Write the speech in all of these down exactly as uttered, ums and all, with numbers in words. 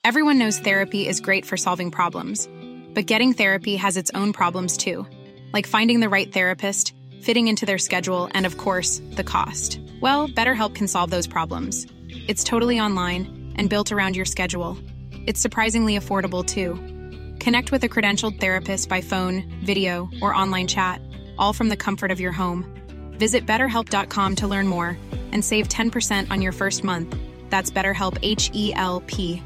Everyone knows therapy is great for solving problems, but getting therapy has its own problems too, like finding the right therapist, fitting into their schedule, and of course, the cost. Well, BetterHelp can solve those problems. It's totally online and built around your schedule. It's surprisingly affordable too. Connect with a credentialed therapist by phone, video, or online chat, all from the comfort of your home. Visit better help dot com to learn more and save ten percent on your first month. That's BetterHelp, H E L P.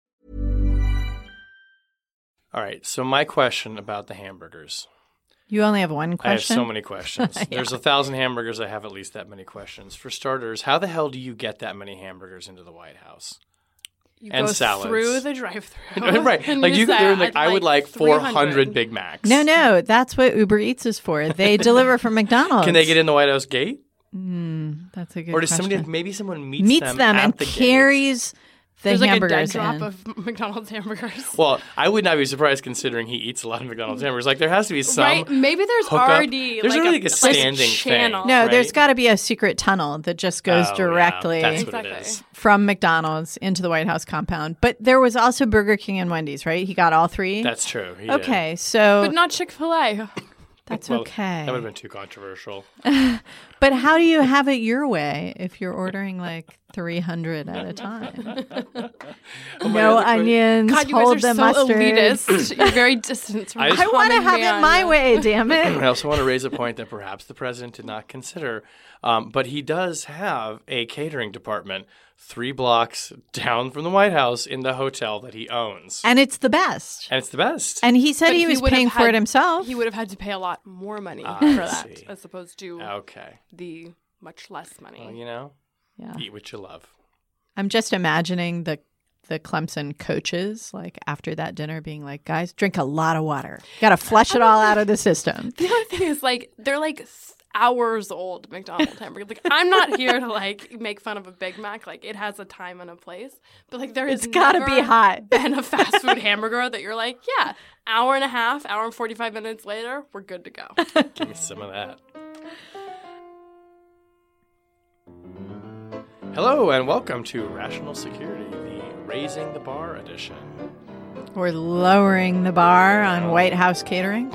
All right, so my question about the hamburgers. You only have one question? I have so many questions. yeah. There's a thousand hamburgers. I have at least that many questions. For starters, how the hell do you get that many hamburgers into the White House? You and go salads. through the drive-thru. right. Like you go there and like, I would like four hundred Big Macs. No, no. That's what Uber Eats is for. They deliver from McDonald's. Can they get in the White House gate? Mm, that's a good question. Or does somebody, maybe someone meets, meets them, them at and the carries gate. the There's hamburgers like a dead in. drop of McDonald's hamburgers. Well, I would not be surprised considering he eats a lot of McDonald's hamburgers. Like there has to be some Right? Maybe there's hookup. already There's like really a, like a standing like channel. thing. No, right? there's got to be a secret tunnel that just goes Oh, directly yeah. That's what Exactly. it is. from McDonald's into the White House compound. But there was also Burger King and Wendy's, right? He got all three? That's true. He okay, so But not Chick-fil-A. that's Well, okay. That would have been too controversial. But how do you have it your way if you're ordering like three hundred at a time? No onions, God, you hold guys are the so mustard. elitist. You're very distant from I the just- I want to common have man. it my way, damn it. I also want to raise a point that perhaps the president did not consider, um, but he does have a catering department three blocks down from the White House in the hotel that he owns. And it's the best. And it's the best. And he said But he was would have paying for had- it himself. He would have had to pay a lot more money Ah, for I that, see. as opposed to Okay. the much less money. Well, you know, Yeah. eat what you love. I'm just imagining the the Clemson coaches, like after that dinner, being like, "Guys, drink a lot of water. Got to flush it all out of the system." The other thing is, like, they're like th- hours old McDonald's hamburgers. Like, I'm not here to like make fun of a Big Mac. Like, it has a time and a place. But like, there has It's gotta never be hot. been a fast food hamburger that you're like, yeah, hour and a half, hour and forty-five minutes later, we're good to go. Give me some of that. Hello and welcome to Rational Security, the Raising the Bar edition. We're lowering the bar on White House catering.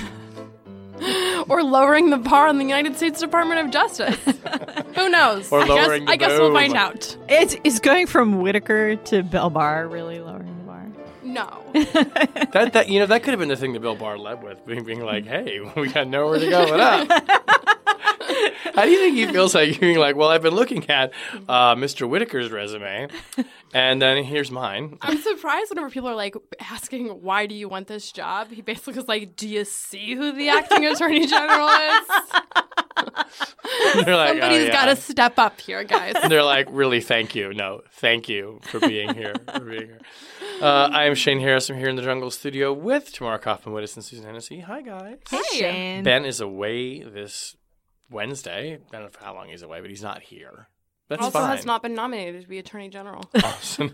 Or lowering the bar on the United States Department of Justice. Who knows? Or I lowering guess, the I guess we'll boom. find out. It's is going from Whitaker to Bill Barr really lowering the bar. No. That that you know that could have been the thing that Bill Barr led with, being, being like, "Hey, we got nowhere to go but up." How do you think he feels like being like, "Well, I've been looking at uh, Mister Whitaker's resume, and then here's mine." I'm surprised whenever people are like asking, why do you want this job? He basically was like, do you see who the acting attorney general is? They're like, Somebody's oh, yeah. got to step up here, guys. And they're like, really, thank you. No, thank you for being here. For being here. Uh, I am Shane Harris. I'm here in the Jungle Studio with Tamara Kaufman-Wittes and Susan Hennessy. Hi, guys. Hey, Shane. Ben is away this Wednesday. I don't know how long he's away, but he's not here. That's also fine. has not been nominated to be attorney general. Awesome.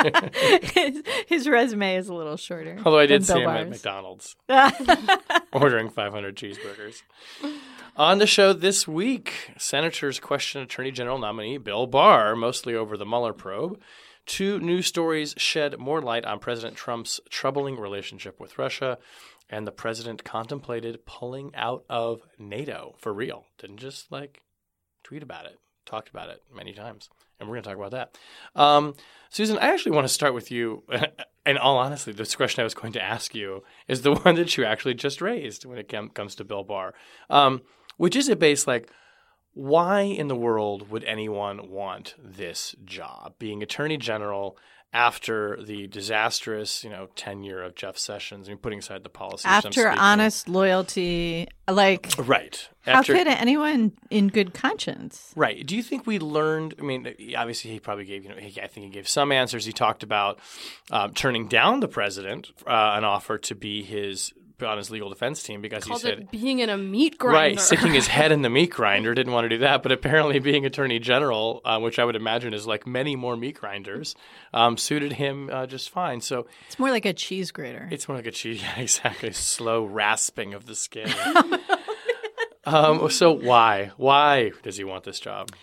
his, his resume is a little shorter. Although I did than see Bill him at Barr's. McDonald's ordering five hundred cheeseburgers. On the show this week, senators question Attorney General nominee Bill Barr, mostly over the Mueller probe. Two news stories shed more light on President Trump's troubling relationship with Russia, and the president contemplated pulling out of NATO for real. Didn't just, like, tweet about it. Talked about it many times, and we're going to talk about that. Um, Susan, I actually want to start with you. And all honesty, this question I was going to ask you is the one that you actually just raised when it com- comes to Bill Barr, um, which is a base like, why in the world would anyone want this job, being attorney general after the disastrous, you know, tenure of Jeff Sessions? I mean, putting aside the policies. I'm After speaking- honest loyalty, like, Right. how After, could anyone in good conscience? Right. Do you think we learned? I mean, obviously, he probably gave, you know, he, I think he gave some answers. He talked about um, turning down the president, uh, an offer to be his on his legal defense team because Called he said, it being in a meat grinder. right, sticking his head in the meat grinder, didn't want to do that. But apparently, being attorney general, uh, which I would imagine is like many more meat grinders, um, suited him uh, just fine. So It's more like a cheese grater. it's more like a cheese, yeah, exactly, slow rasping of the skin. um, so why, why does he want this job?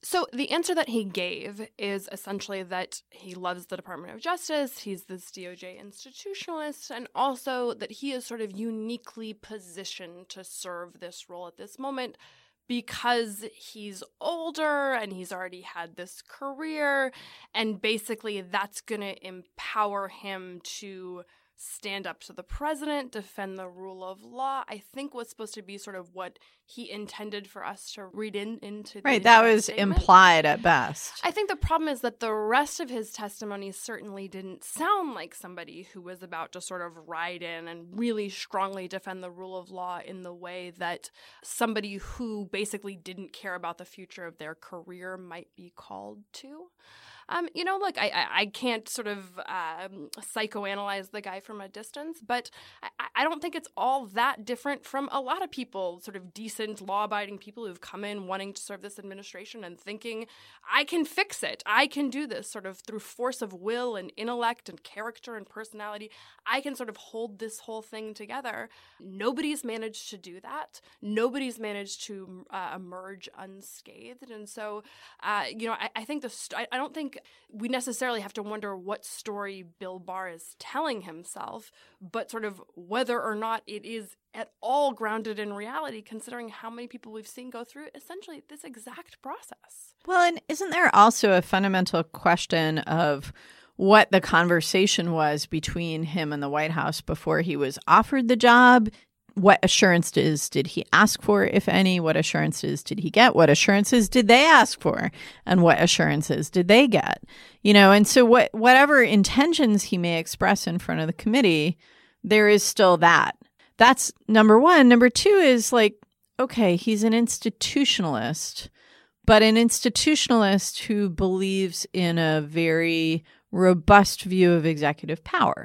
So the answer that he gave is essentially that he loves the Department of Justice, he's this D O J institutionalist, and also that he is sort of uniquely positioned to serve this role at this moment because he's older and he's already had this career, and basically that's going to empower him to stand up to the president, defend the rule of law, I think was supposed to be sort of what he intended for us to read in, into the Right, that was statement. implied at best. I think the problem is that the rest of his testimony certainly didn't sound like somebody who was about to sort of ride in and really strongly defend the rule of law in the way that somebody who basically didn't care about the future of their career might be called to. Um, you know, look, I, I, I can't sort of um, psychoanalyze the guy from a distance, but I, I don't think it's all that different from a lot of people, sort of decent, law-abiding people who've come in wanting to serve this administration and thinking, I can fix it. I can do this sort of through force of will and intellect and character and personality. I can sort of hold this whole thing together. Nobody's managed to do that. Nobody's managed to uh, emerge unscathed. And so, uh, you know, I, I think the st- I, I don't think we necessarily have to wonder what story Bill Barr is telling himself, but sort of whether or not it is at all grounded in reality, considering how many people we've seen go through essentially this exact process. Well, and isn't there also a fundamental question of what the conversation was between him and the White House before he was offered the job? What assurances did he ask for, if any? What assurances did he get? What assurances did they ask for? And what assurances did they get? You know, and so what, whatever intentions he may express in front of the committee, there is still that. That's number one. Number two is like, okay, he's an institutionalist, but an institutionalist who believes in a very robust view of executive power.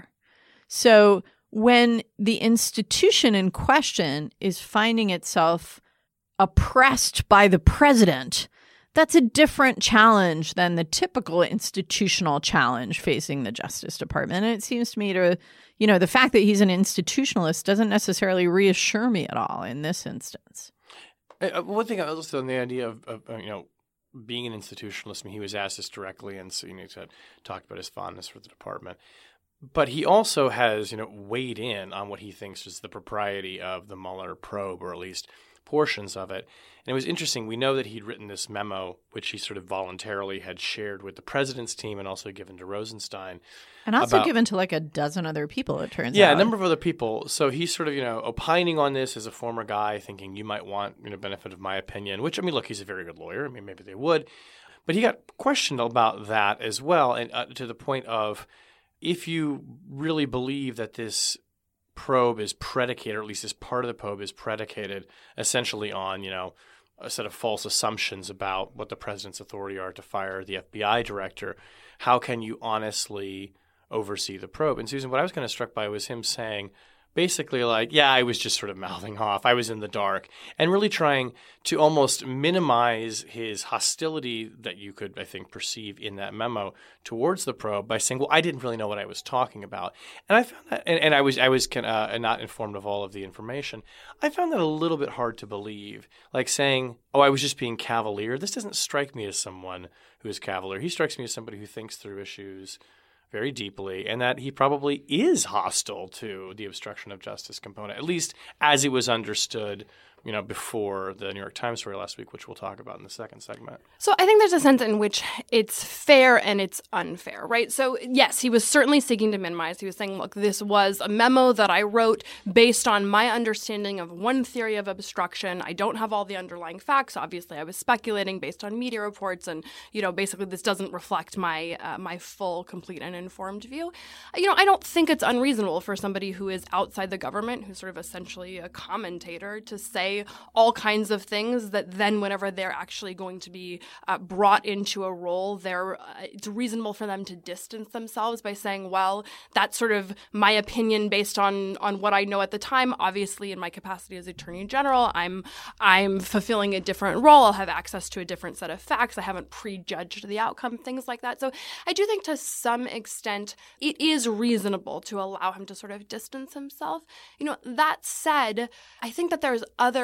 So when the institution in question is finding itself oppressed by the president, that's a different challenge than the typical institutional challenge facing the Justice Department. And it seems to me to, you know, the fact that he's an institutionalist doesn't necessarily reassure me at all in this instance. Uh, one thing I was on the idea of, of uh, you know, being an institutionalist, I mean, he was asked this directly, and so, you know, he talked about his fondness for the department. But he also has, you know, weighed in on what he thinks is the propriety of the Mueller probe, or at least portions of it. And it was interesting. We know that he'd written this memo, which he sort of voluntarily had shared with the president's team and also given to Rosenstein. And also about, given to like a dozen other people, it turns yeah, out. Yeah, a number of other people. So he's sort of, you know, opining on this as a former guy, thinking you might want, you know, benefit of my opinion, which, I mean, look, he's a very good lawyer. I mean, maybe they would. But he got questioned about that as well, and uh, to the point of, if you really believe that this probe is predicated, or at least this part of the probe is predicated essentially on, you know, a set of false assumptions about what the president's authority are to fire the F B I director, how can you honestly oversee the probe? And Susan, what I was kind of struck by was him saying, basically like, yeah, I was just sort of mouthing off. I was in the dark, and really trying to almost minimize his hostility that you could, I think, perceive in that memo towards the probe by saying, well, I didn't really know what I was talking about. And I found that, and, and I was I was uh, not informed of all of the information. I found that a little bit hard to believe, like saying, oh, I was just being cavalier. This doesn't strike me as someone who is cavalier. He strikes me as somebody who thinks through issues very deeply, and that he probably is hostile to the obstruction of justice component, at least as it was understood, you know, before the New York Times story last week, which we'll talk about in the second segment. So I think there's a sense in which it's fair and it's unfair, right? So yes, he was certainly seeking to minimize. He was saying, look, this was a memo that I wrote based on my understanding of one theory of obstruction. I don't have all the underlying facts. Obviously, I was speculating based on media reports, and, you know, basically this doesn't reflect my uh, my full, complete, and informed view. You know, I don't think it's unreasonable for somebody who is outside the government, who's sort of essentially a commentator, to say all kinds of things that then whenever they're actually going to be uh, brought into a role, they're, uh, it's reasonable for them to distance themselves by saying, well, that's sort of my opinion based on, on what I know at the time. Obviously, in my capacity as Attorney General, I'm I'm fulfilling a different role. I'll have access to a different set of facts. I haven't prejudged the outcome, things like that. So I do think to some extent it is reasonable to allow him to sort of distance himself. You know, that said, I think that there's other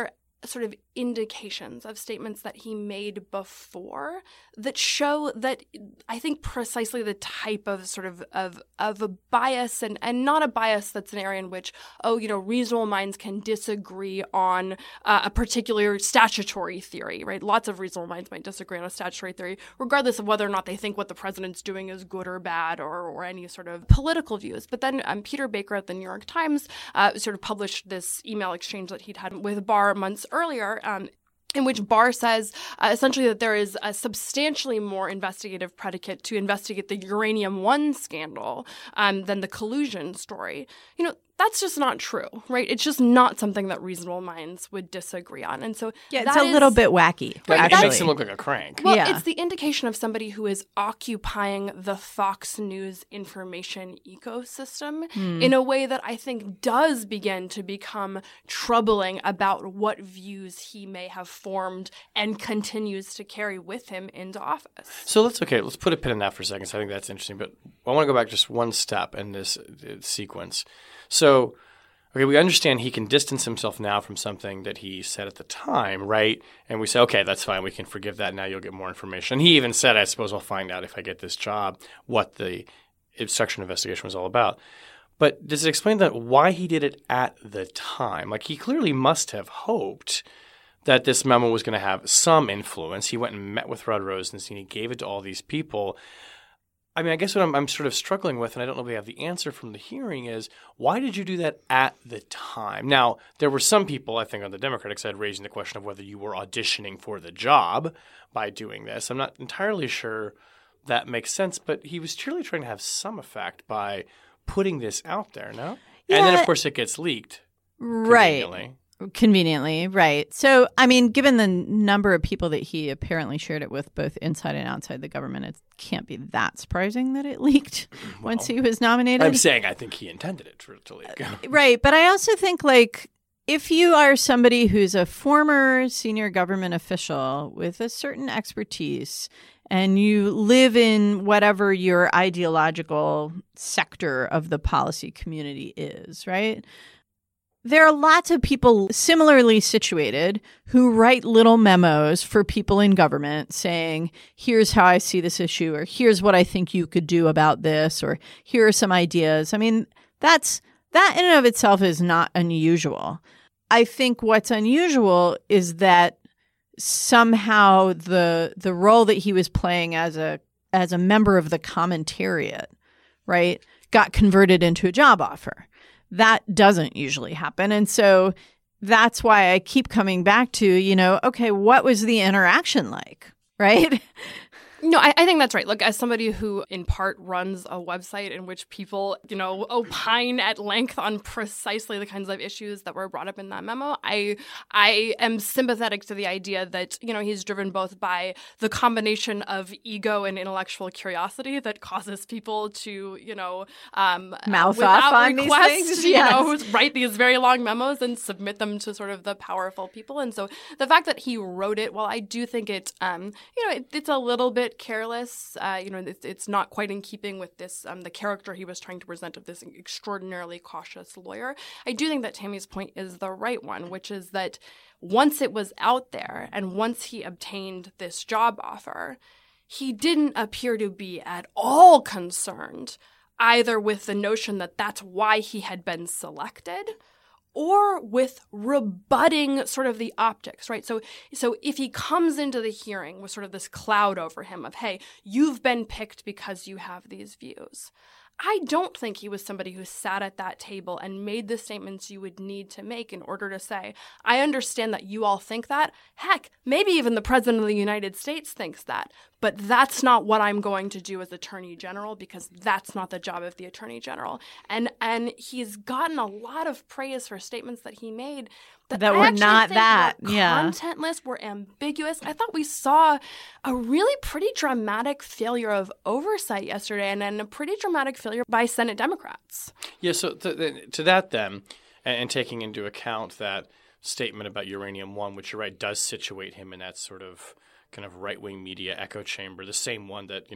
sort of indications of statements that he made before that show that I think precisely the type of sort of of, of a bias and, and not a bias that's an area in which, oh, you know, reasonable minds can disagree on uh, a particular statutory theory, right? Lots of reasonable minds might disagree on a statutory theory, regardless of whether or not they think what the president's doing is good or bad or, or any sort of political views. But then um, Peter Baker at the New York Times uh, sort of published this email exchange that he'd had with Barr months earlier, um, in which Barr says uh, essentially that there is a substantially more investigative predicate to investigate the Uranium One scandal um, than the collusion story. You know, that's just not true, right? It's just not something that reasonable minds would disagree on. And so yeah, it's a is, little bit wacky. Right, it makes him look like a crank. Well, yeah. It's the indication of somebody who is occupying the Fox News information ecosystem mm. in a way that I think does begin to become troubling about what views he may have formed and continues to carry with him into office. So let's, okay, let's put a pin in that for a second. So I think that's interesting. But I want to go back just one step in this uh, sequence. So, okay, we understand he can distance himself now from something that he said at the time, right? And we say, okay, that's fine. We can forgive that. Now you'll get more information. And he even said, I suppose I'll find out if I get this job what the obstruction investigation was all about. But does it explain that why he did it at the time? Like, he clearly must have hoped that this memo was going to have some influence. He went and met with Rod Rosenstein. He gave it to all these people. I mean, I guess what I'm, I'm sort of struggling with, and I don't know if we have the answer from the hearing, is why did you do that at the time? Now, there were some people, I think, on the Democratic side raising the question of whether you were auditioning for the job by doing this. I'm not entirely sure that makes sense, but he was truly trying to have some effect by putting this out there, no? Yeah, and then, of course, it gets leaked. Right. Conveniently. Conveniently, right. So, I mean, given the number of people that he apparently shared it with, both inside and outside the government, it can't be that surprising that it leaked well, once he was nominated. I'm saying I think he intended it for it to leak. Uh, right. But I also think, like, if you are somebody who's a former senior government official with a certain expertise and you live in whatever your ideological sector of the policy community is, right? There are lots of people similarly situated who write little memos for people in government saying, here's how I see this issue, or here's what I think you could do about this, or here are some ideas. I mean, that's that in and of itself is not unusual. I think what's unusual is that somehow the the role that he was playing as a as a member of the commentariat, right, got converted into a job offer. That doesn't usually happen. And so that's why I keep coming back to, you know, okay, what was the interaction like, right? No, I, I think that's right. Look, as somebody who in part runs a website in which people, you know, opine at length on precisely the kinds of issues that were brought up in that memo, I I am sympathetic to the idea that, you know, he's driven both by the combination of ego and intellectual curiosity that causes people to, you know, um, mouth without off on request, these things, you yes. know, write these very long memos and submit them to sort of the powerful people. And so the fact that he wrote it, well, I do think it, um, you know, it, it's a little bit careless. Uh, you know, it's, it's not quite in keeping with this, um, the character he was trying to present of this extraordinarily cautious lawyer. I do think that Tammy's point is the right one, which is that once it was out there and once he obtained this job offer, he didn't appear to be at all concerned either with the notion that that's why he had been selected or with rebutting sort of the optics, right? So so if he comes into the hearing with sort of this cloud over him of, hey, you've been picked because you have these views, I don't think he was somebody who sat at that table and made the statements you would need to make in order to say, I understand that you all think that. Heck, maybe even the President of the United States thinks that. But that's not what I'm going to do as Attorney General because that's not the job of the Attorney General. And and he's gotten a lot of praise for statements that he made that, that I were not think that. Were yeah. contentless, were ambiguous. I thought we saw a really pretty dramatic failure of oversight yesterday and then a pretty dramatic failure by Senate Democrats. Yeah, so to, to that then, and, and taking into account that statement about Uranium One, which you're right, does situate him in that sort of kind of right-wing media echo chamber, the same one that, you know,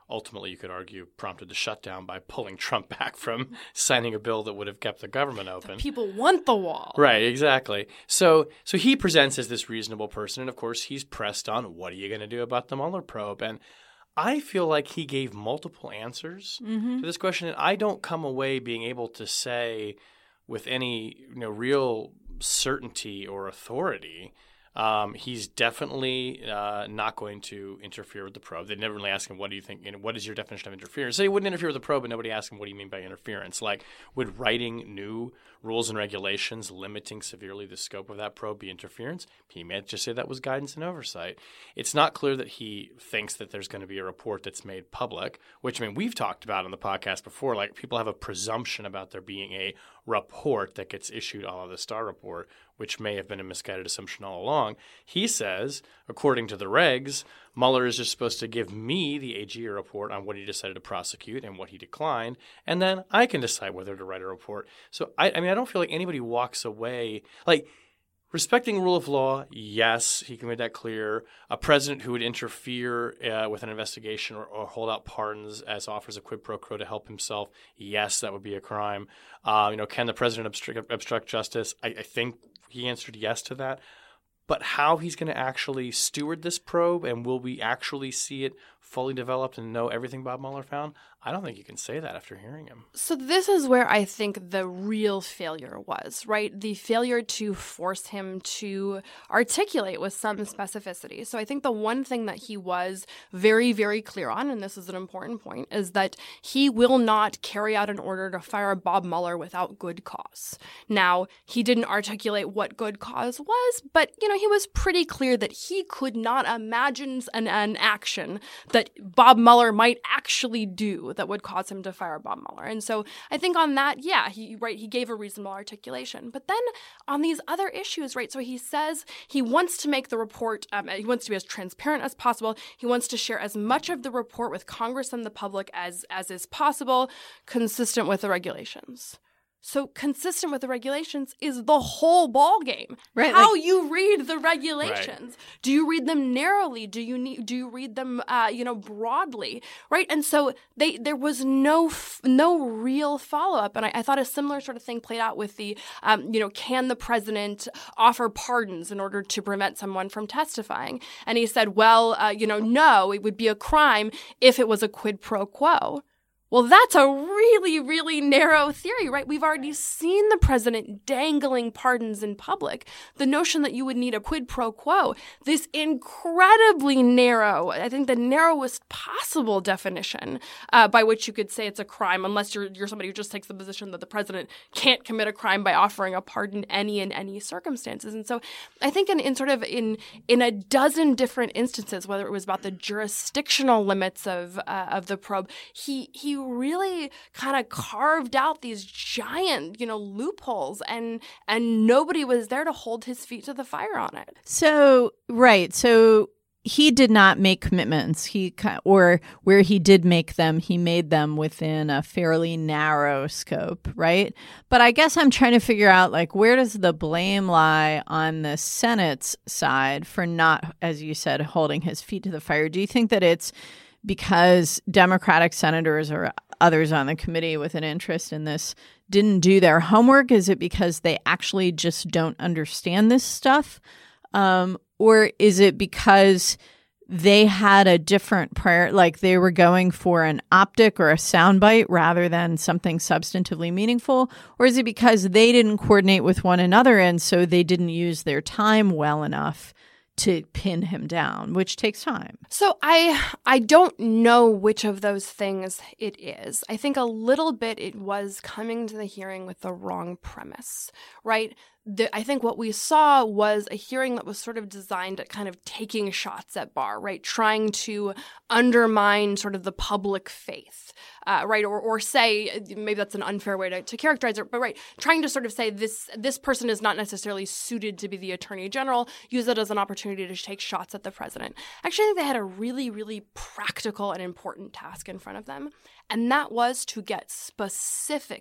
ultimately, you could argue, prompted the shutdown by pulling Trump back from signing a bill that would have kept the government open. The people want the wall. Right, exactly. So so he presents as this reasonable person, and of course he's pressed on, what are you going to do about the Mueller probe? And I feel like he gave multiple answers mm-hmm. to this question, and I don't come away being able to say with any you know real certainty or authority Um, he's definitely uh, not going to interfere with the probe. They never really ask him, what do you think, you know, what is your definition of interference? So he wouldn't interfere with the probe, but nobody asked him, what do you mean by interference? Like, would writing new rules and regulations limiting severely the scope of that probe be interference? He might just say that was guidance and oversight. It's not clear that he thinks that there's going to be a report that's made public, which, I mean, we've talked about on the podcast before. Like, people have a presumption about there being a report that gets issued, a la the Starr report, which may have been a misguided assumption all along. He says, according to the regs, Mueller is just supposed to give me, the A G, a report on what he decided to prosecute and what he declined, and then I can decide whether to write a report. So, I, I mean, I don't feel like anybody walks away – like, respecting rule of law, yes, he can make that clear. A president who would interfere uh, with an investigation or, or hold out pardons as offers a quid pro quo to help himself, yes, that would be a crime. Uh, you know, can the president obstruct, obstruct justice? I, I think he answered yes to that. But how he's going to actually steward this probe, and will we actually see it fully developed and know everything Bob Mueller found? I don't think you can say that after hearing him. So this is where I think the real failure was, right? The failure to force him to articulate with some specificity. So I think the one thing that he was very, very clear on, and this is an important point, is that he will not carry out an order to fire Bob Mueller without good cause. Now, he didn't articulate what good cause was, but, you know, he was pretty clear that he could not imagine an, an action that Bob Mueller might actually do that would cause him to fire Bob Mueller. And so I think on that, yeah, he right, he gave a reasonable articulation. But then on these other issues, right, so he says he wants to make the report, um, he wants to be as transparent as possible. He wants to share as much of the report with Congress and the public as, as is possible, consistent with the regulations. So consistent with the regulations is the whole ballgame. Right, How like, you read the regulations. Right. Do you read them narrowly? Do you need? Do you read them, uh, you know, broadly? Right. And so they there was no no real follow up. And I, I thought a similar sort of thing played out with the, um, you know, can the president offer pardons in order to prevent someone from testifying? And he said, well, uh, you know, no, it would be a crime if it was a quid pro quo. Well, that's a really, really narrow theory, right? We've already seen the president dangling pardons in public. The notion that you would need a quid pro quo, this incredibly narrow, I think the narrowest possible definition uh, by which you could say it's a crime, unless you're you're somebody who just takes the position that the president can't commit a crime by offering a pardon any in any circumstances. And so I think in, in sort of in in a dozen different instances, whether it was about the jurisdictional limits of uh, of the probe, he he really kind of carved out these giant, you know, loopholes, and and nobody was there to hold his feet to the fire on it. So, right. So he did not make commitments. He or where he did make them, he made them within a fairly narrow scope, right? But I guess I'm trying to figure out, like, where does the blame lie on the Senate's side for not, as you said, holding his feet to the fire? Do you think that it's because Democratic senators or others on the committee with an interest in this didn't do their homework? Is it because they actually just don't understand this stuff? Um, or is it because they had a different prior, like they were going for an optic or a soundbite rather than something substantively meaningful? Or is it because they didn't coordinate with one another and so they didn't use their time well enough to pin him down, which takes time? So I I don't know which of those things it is. I think a little bit it was coming to the hearing with the wrong premise, right? The, I think what we saw was a hearing that was sort of designed at kind of taking shots at Barr, right? Trying to undermine sort of the public faith, uh, right? Or or say, maybe that's an unfair way to, to characterize it, but right, trying to sort of say this this person is not necessarily suited to be the attorney general, use it as an opportunity to take shots at the president. Actually, I think they had a really, really practical and important task in front of them, and that was to get specific,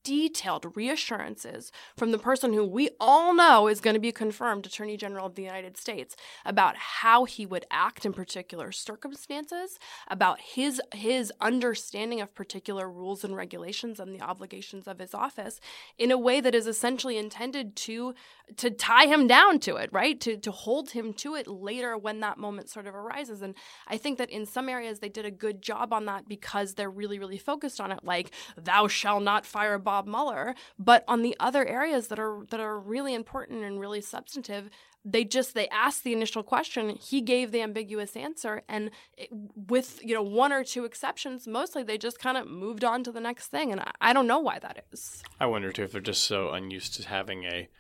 detailed reassurances from the person who we all know is going to be confirmed Attorney General of the United States about how he would act in particular circumstances, about his his understanding of particular rules and regulations and the obligations of his office in a way that is essentially intended to to tie him down to it, right? To to hold him to it later when that moment sort of arises. And I think that in some areas they did a good job on that because they're really, really focused on it, like thou shall not fire Bob Mueller. But on the other areas that are that are really important and really substantive, they just they asked the initial question, he gave the ambiguous answer, and it, with you know one or two exceptions, mostly they just kind of moved on to the next thing. And I, I don't know why that is. I wonder too if they're just so unused to having a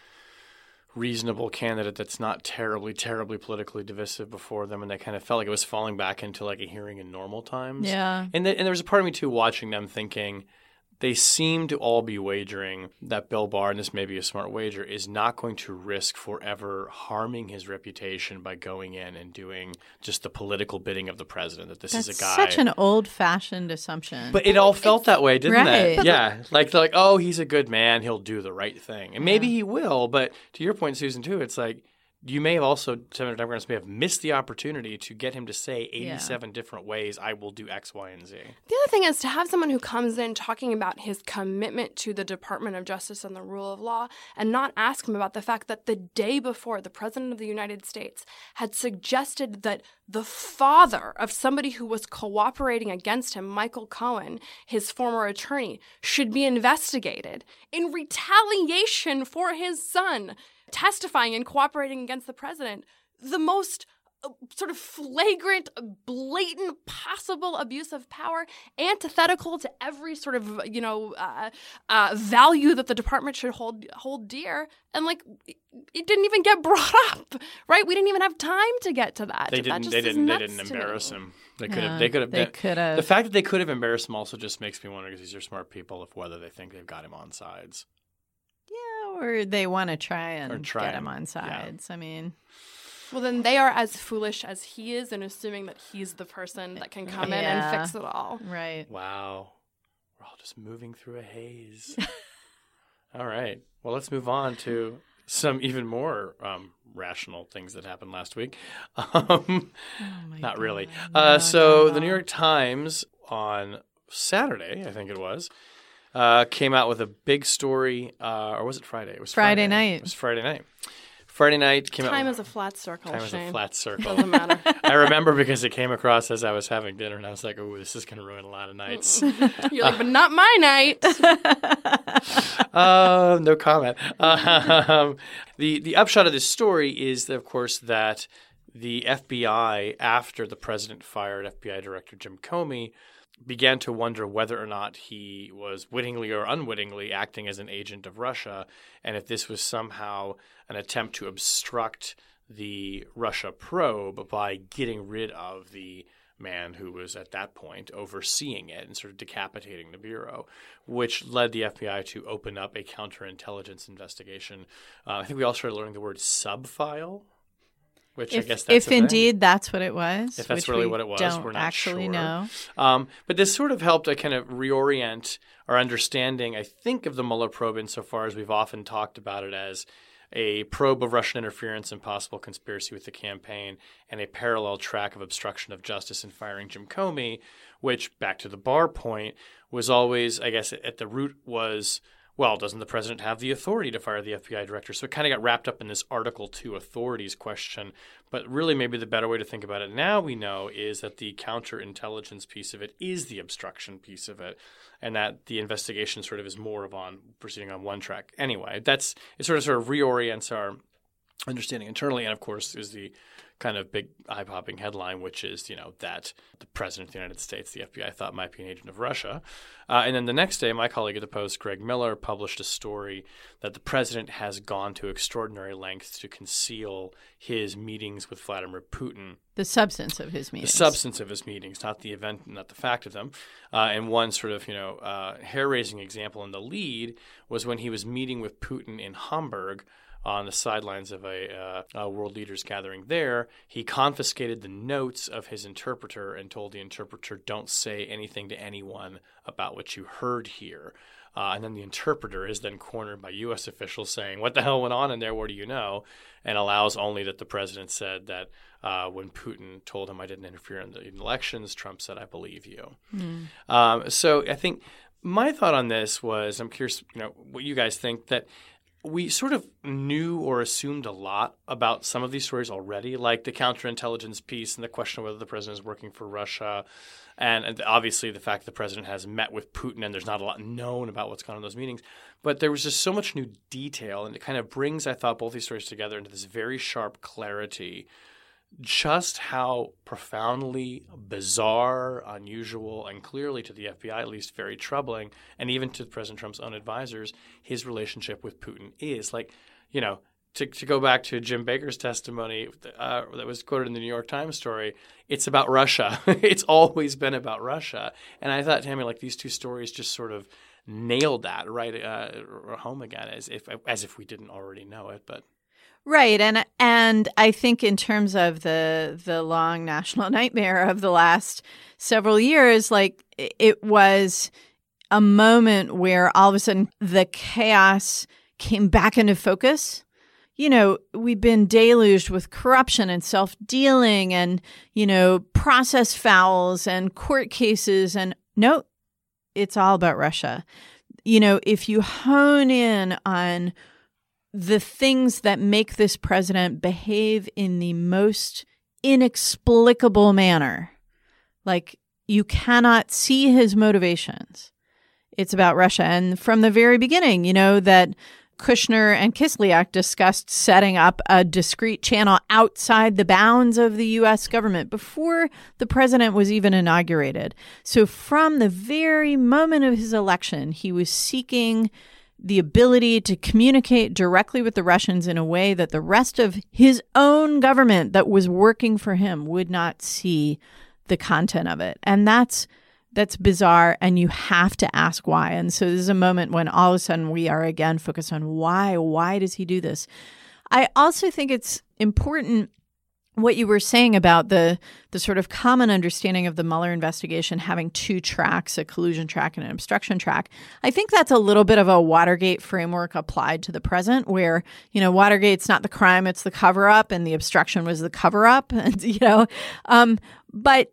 reasonable candidate that's not terribly, terribly politically divisive before them, and they kind of felt like it was falling back into like a hearing in normal times. Yeah. And, the, and there was a part of me too watching them thinking they seem to all be wagering that Bill Barr, and this may be a smart wager, is not going to risk forever harming his reputation by going in and doing just the political bidding of the president, that this That's is a guy. such an old-fashioned assumption. But it all felt that way, didn't Right. it? Yeah. Like, like, oh, he's a good man. He'll do the right thing. And maybe he will. But to your point, Susan, too, it's like you may have also, Senator Democrats may have missed the opportunity to get him to say eighty-seven yeah. different ways, I will do X, Y, and Z. The other thing is to have someone who comes in talking about his commitment to the Department of Justice and the rule of law and not ask him about the fact that the day before, the President of the United States had suggested that the father of somebody who was cooperating against him, Michael Cohen, his former attorney, should be investigated in retaliation for his son testifying and cooperating against the president. The most uh, sort of flagrant, blatant, possible abuse of power, antithetical to every sort of, you know, uh, uh, value that the department should hold hold dear. And, like, it didn't even get brought up, right? We didn't even have time to get to that. They that didn't. just They is didn't. They nuts didn't to embarrass me. him. They could have. Yeah, They could have. they could have. The fact that they could have embarrassed him also just makes me wonder, because these are smart people, if whether they think they've got him on sides. Yeah, or they want to try and Or try get him and- on sides. I mean, Well, then they are as foolish as he is in assuming that he's the person that can come in Yeah. and fix it all. right. Wow. We're all just moving through a haze. All right. Well, let's move on to some even more um, rational things that happened last week. Um, Oh my not God. really. No, Uh, so not at the New all. York Times on Saturday, I think it was, uh, came out with a big story. Uh, or was it Friday? It was Friday Friday night. It was Friday night. Friday night came Time out. is a flat circle, Time is a Shane. flat circle. Doesn't matter. I remember because it came across as I was having dinner, and I was like, "Oh, this is going to ruin a lot of nights." You're like, but not my night. uh, no comment. Um, the the upshot of this story is, of course, that the F B I, after the president fired F B I Director Jim Comey, began to wonder whether or not he was wittingly or unwittingly acting as an agent of Russia, and if this was somehow an attempt to obstruct the Russia probe by getting rid of the man who was at that point overseeing it and sort of decapitating the Bureau, which led the F B I to open up a counterintelligence investigation. Uh, I think we all started learning the word subfile, which If, I guess that's if indeed that's what it was, If that's which really we what it was, don't we're not actually sure. know. Um, but this sort of helped to kind of reorient our understanding, I think, of the Mueller probe insofar as we've often talked about it as a probe of Russian interference and possible conspiracy with the campaign, and a parallel track of obstruction of justice in firing Jim Comey, which, back to the Barr point, was always, I guess, at the root was, well, doesn't the president have the authority to fire the F B I director? So it kind of got wrapped up in this Article two authorities question. But really, maybe the better way to think about it now, we know, is that the counterintelligence piece of it is the obstruction piece of it, and that the investigation sort of is more of on proceeding on one track. Anyway, that's it sort of sort of reorients our understanding internally, and of course is the kind of big eye-popping headline, which is, you know, that the president of the United States, the F B I, thought might be an agent of Russia. Uh, and then the next day, my colleague at the Post, Greg Miller, published a story that the president has gone to extraordinary lengths to conceal his meetings with Vladimir Putin. The substance of his meetings. The substance of his meetings, not the event, not the fact of them. Uh, and one sort of, you know, uh, hair-raising example in the lead was when he was meeting with Putin in Hamburg on the sidelines of a, uh, a world leaders gathering there. He confiscated the notes of his interpreter and told the interpreter, don't say anything to anyone about what you heard here. Uh, and then the interpreter is then cornered by U S officials saying, what the hell went on in there? What do you know? And allows only that the president said that uh, when Putin told him I didn't interfere in the elections, Trump said, I believe you. Mm. Um, so I think my thought on this was, I'm curious, you know, what you guys think, that we sort of knew or assumed a lot about some of these stories already, like the counterintelligence piece and the question of whether the president is working for Russia. And obviously the fact that the president has met with Putin and there's not a lot known about what's gone on in those meetings. But there was just so much new detail, and it kind of brings, I thought, both these stories together into this very sharp clarity, just how profoundly bizarre, unusual, and clearly to the F B I at least very troubling, and even to President Trump's own advisors, his relationship with Putin is. Like, you know, To, to go back to Jim Baker's testimony uh, that was quoted in the New York Times story, it's about Russia. It's always been about Russia. And I thought, Tammy, like these two stories just sort of nailed that right uh, home again, as if as if we didn't already know it. But right, and and I think in terms of the the long national nightmare of the last several years, like it was a moment where all of a sudden the chaos came back into focus. You know, we've been deluged with corruption and self-dealing and, you know, process fouls and court cases. And no, it's all about Russia. You know, if you hone in on the things that make this president behave in the most inexplicable manner, like you cannot see his motivations, it's about Russia. And from the very beginning, you know, that Kushner and Kislyak discussed setting up a discrete channel outside the bounds of the U S government before the president was even inaugurated. So from the very moment of his election, he was seeking the ability to communicate directly with the Russians in a way that the rest of his own government that was working for him would not see the content of it. And that's That's bizarre, and you have to ask why. And so this is a moment when all of a sudden we are again focused on why. Why does he do this? I also think it's important what you were saying about the the sort of common understanding of the Mueller investigation having two tracks, a collusion track and an obstruction track. I think that's a little bit of a Watergate framework applied to the present, where, you know, Watergate's not the crime, it's the cover-up, and the obstruction was the cover-up. And, you know, um, but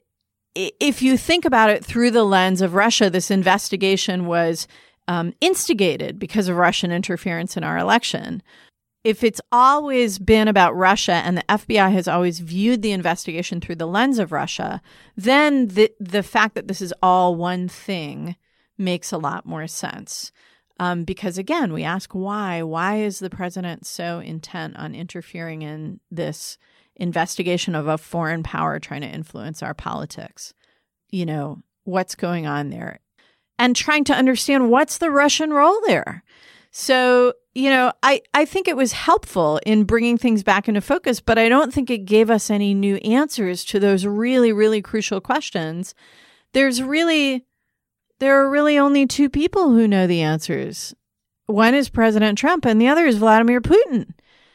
if you think about it through the lens of Russia, this investigation was um, instigated because of Russian interference in our election. If it's always been about Russia and the F B I has always viewed the investigation through the lens of Russia, then the the fact that this is all one thing makes a lot more sense. Um, because again, we ask why. Why is the president so intent on interfering in this investigation of a foreign power trying to influence our politics? You know, what's going on there? And trying to understand what's the Russian role there. So, you know, I, I think it was helpful in bringing things back into focus, but I don't think it gave us any new answers to those really, really crucial questions. There's really, there are really only two people who know the answers. One is President Trump and the other is Vladimir Putin.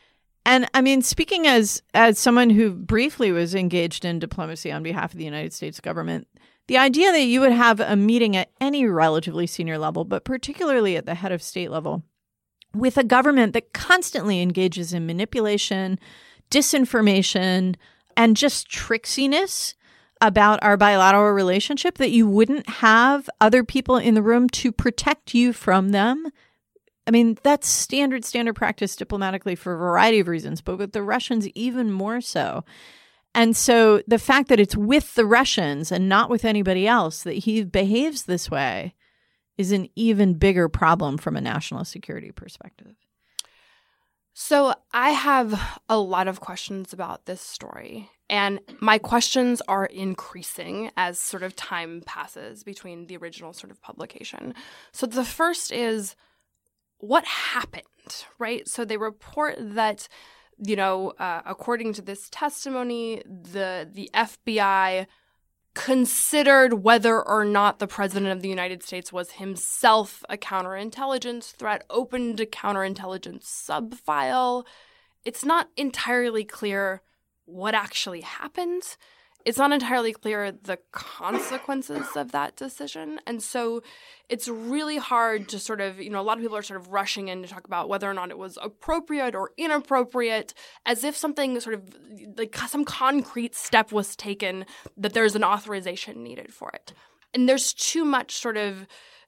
And I mean, speaking as as someone who briefly was engaged in diplomacy on behalf of the United States government, the idea that you would have a meeting at any relatively senior level, but particularly at the head of state level, with a government that constantly engages in manipulation, disinformation, and just tricksiness about our bilateral relationship, that you wouldn't have other people in the room to protect you from them. I mean, that's standard, standard practice diplomatically for a variety of reasons, but with the Russians, even more so. And so the fact that it's with the Russians and not with anybody else that he behaves this way is an even bigger problem from a national security perspective. So I have a lot of questions about this story, and my questions are increasing as sort of time passes between the original sort of publication. So the first is, what happened, right? So they report that, you know, uh, according to this testimony, the the F B I considered whether or not the president of the United States was himself a counterintelligence threat, opened a counterintelligence subfile. It's not entirely clear what actually happened. It's not entirely clear the consequences of that decision. And so it's really hard to sort of, you know, a lot of people are sort of rushing in to talk about whether or not it was appropriate or inappropriate, as if something sort of like some concrete step was taken, that there's an authorization needed for it. And there's too much sort of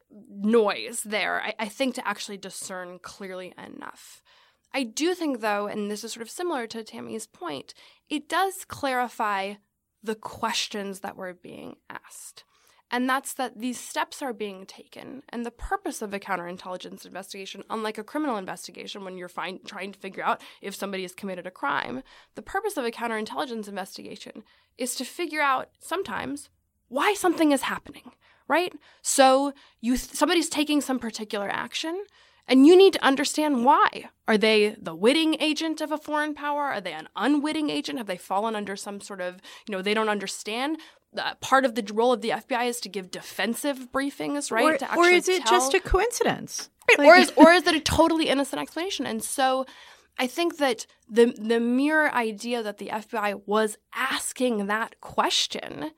noise there, I, I think, to actually discern clearly enough. I do think, though, and this is sort of similar to Tammy's point, it does clarify the questions that were being asked. And that's that these steps are being taken. And the purpose of a counterintelligence investigation, unlike a criminal investigation when you're find, trying to figure out if somebody has committed a crime, the purpose of a counterintelligence investigation is to figure out sometimes why something is happening, right? So you somebody's taking some particular action, and you need to understand why. Are they the witting agent of a foreign power? Are they an unwitting agent? Have they fallen under some sort of, you know, they don't understand? Uh, part of the role of the F B I is to give defensive briefings, right? Or, to actually or is it tell, just a coincidence? Right, Like, or, is, or is it a totally innocent explanation? And so I think that the the mere idea that the F B I was asking that question,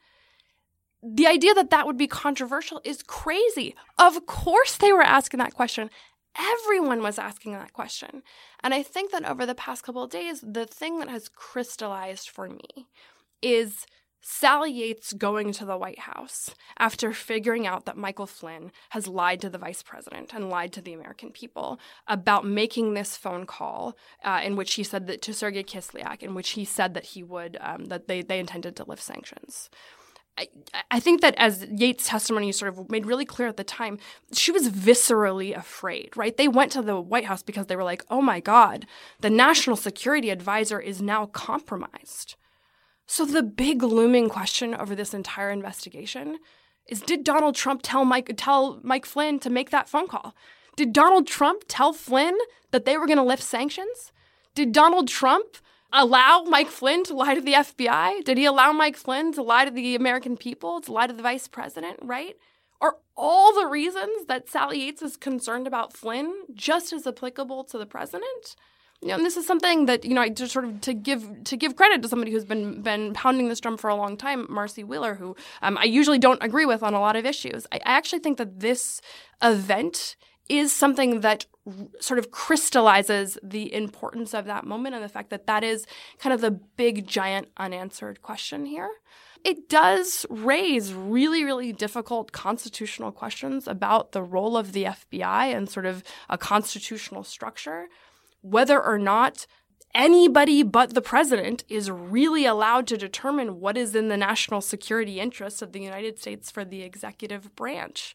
the idea that that would be controversial is crazy. Of course they were asking that question. Everyone was asking that question. And I think that over the past couple of days, the thing that has crystallized for me is Sally Yates going to the White House after figuring out that Michael Flynn has lied to the vice president and lied to the American people about making this phone call uh, in which he said that to Sergei Kislyak, in which he said that he would, um, that they, they intended to lift sanctions. I, I think that as Yates' testimony sort of made really clear at the time, she was viscerally afraid, right? They went to the White House because they were like, oh my God, the national security advisor is now compromised. So the big looming question over this entire investigation is, did Donald Trump tell Mike, tell Mike Flynn to make that phone call? Did Donald Trump tell Flynn that they were going to lift sanctions? Did Donald Trump allow Mike Flynn to lie to the F B I? Did he allow Mike Flynn to lie to the American people, to lie to the vice president, right? Are all the reasons that Sally Yates is concerned about Flynn just as applicable to the president? You know, and this is something that, you know, I just sort of to give to give credit to somebody who's been been pounding this drum for a long time, Marcy Wheeler, who um, I usually don't agree with on a lot of issues. I, I actually think that this event is something that sort of crystallizes the importance of that moment and the fact that that is kind of the big, giant unanswered question here. It does raise really, really difficult constitutional questions about the role of the F B I and sort of a constitutional structure, whether or not anybody but the president is really allowed to determine what is in the national security interests of the United States for the executive branch.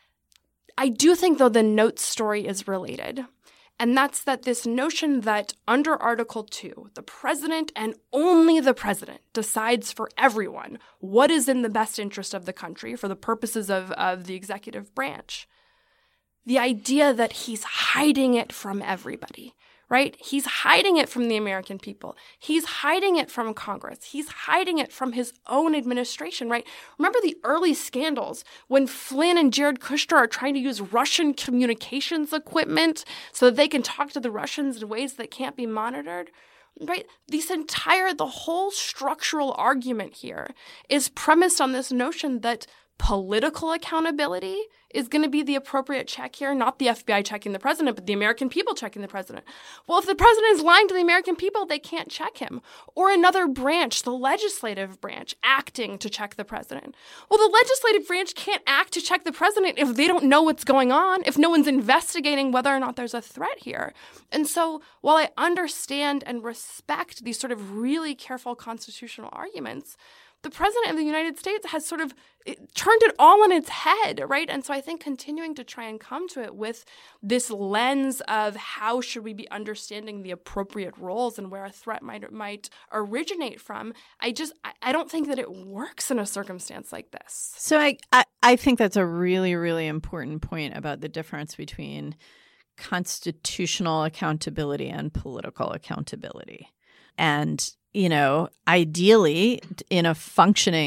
I do think, though, the notes story is related, and that's that this notion that under Article two, the president and only the president decides for everyone what is in the best interest of the country for the purposes of, of the executive branch. The idea that he's hiding it from everybody, right? He's hiding it from the American people. He's hiding it from Congress. He's hiding it from his own administration, right? Remember the early scandals when Flynn and Jared Kushner are trying to use Russian communications equipment so that they can talk to the Russians in ways that can't be monitored, right? This entire, the whole structural argument here is premised on this notion that political accountability is going to be the appropriate check here, not the F B I checking the president, but the American people checking the president. Well, if the president is lying to the American people, they can't check him. Or another branch, the legislative branch, acting to check the president. Well, the legislative branch can't act to check the president if they don't know what's going on, if no one's investigating whether or not there's a threat here. And so while I understand and respect these sort of really careful constitutional arguments, the president of the United States has sort of it, turned it all on its head, right? And so I think continuing to try and come to it with this lens of how should we be understanding the appropriate roles and where a threat might might originate from, I just I, I don't think that it works in a circumstance like this. So I, I I think that's a really, really important point about the difference between constitutional accountability and political accountability. And you know, ideally, in a functioning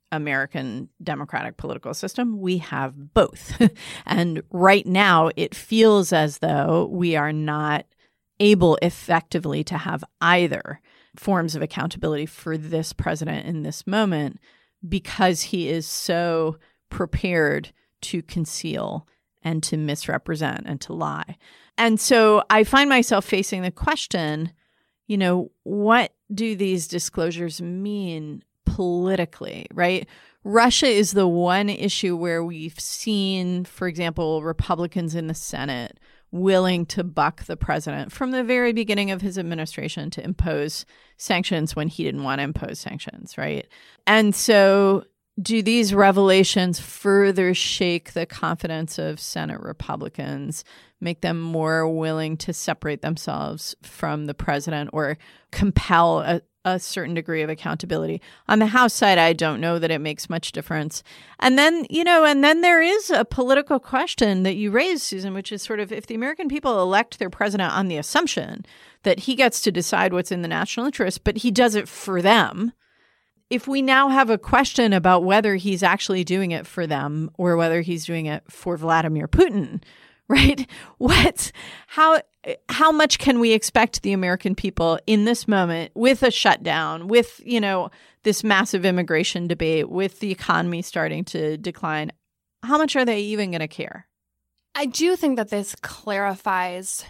American democratic political system. We have both. And right now, it feels as though we are not able effectively to have either forms of accountability for this president in this moment because he is so prepared to conceal and to misrepresent and to lie. And so I find myself facing the question, you know, what do these disclosures mean politically, right? Russia is the one issue where we've seen, for example, Republicans in the Senate willing to buck the president from the very beginning of his administration to impose sanctions when he didn't want to impose sanctions, right? And so do these revelations further shake the confidence of Senate Republicans, make them more willing to separate themselves from the president or compel a, a certain degree of accountability? On the House side, I don't know that it makes much difference. And then, you know, and then there is a political question that you raised, Susan, which is sort of if the American people elect their president on the assumption that he gets to decide what's in the national interest, but he does it for them, if we now have a question about whether he's actually doing it for them or whether he's doing it for Vladimir Putin, right? What, how, how much can we expect the American people in this moment with a shutdown, with, you know, this massive immigration debate, with the economy starting to decline? How much are they even going to care? I do think that this clarifies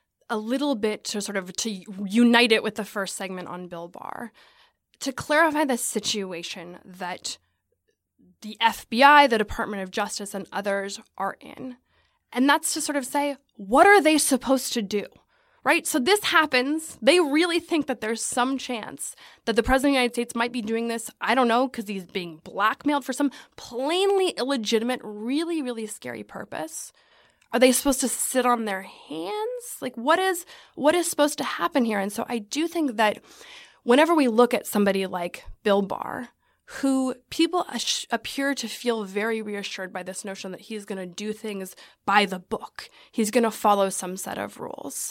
a little bit to sort of to unite it with the first segment on Bill Barr. To clarify the situation that the F B I, the Department of Justice, and others are in. And that's to sort of say, what are they supposed to do, right? So this happens. They really think that there's some chance that the President of the United States might be doing this, I don't know, because he's being blackmailed for some plainly illegitimate, really, really scary purpose. Are they supposed to sit on their hands? Like, what is what is supposed to happen here? And so I do think that whenever we look at somebody like Bill Barr, who people appear to feel very reassured by this notion that he's going to do things by the book, he's going to follow some set of rules.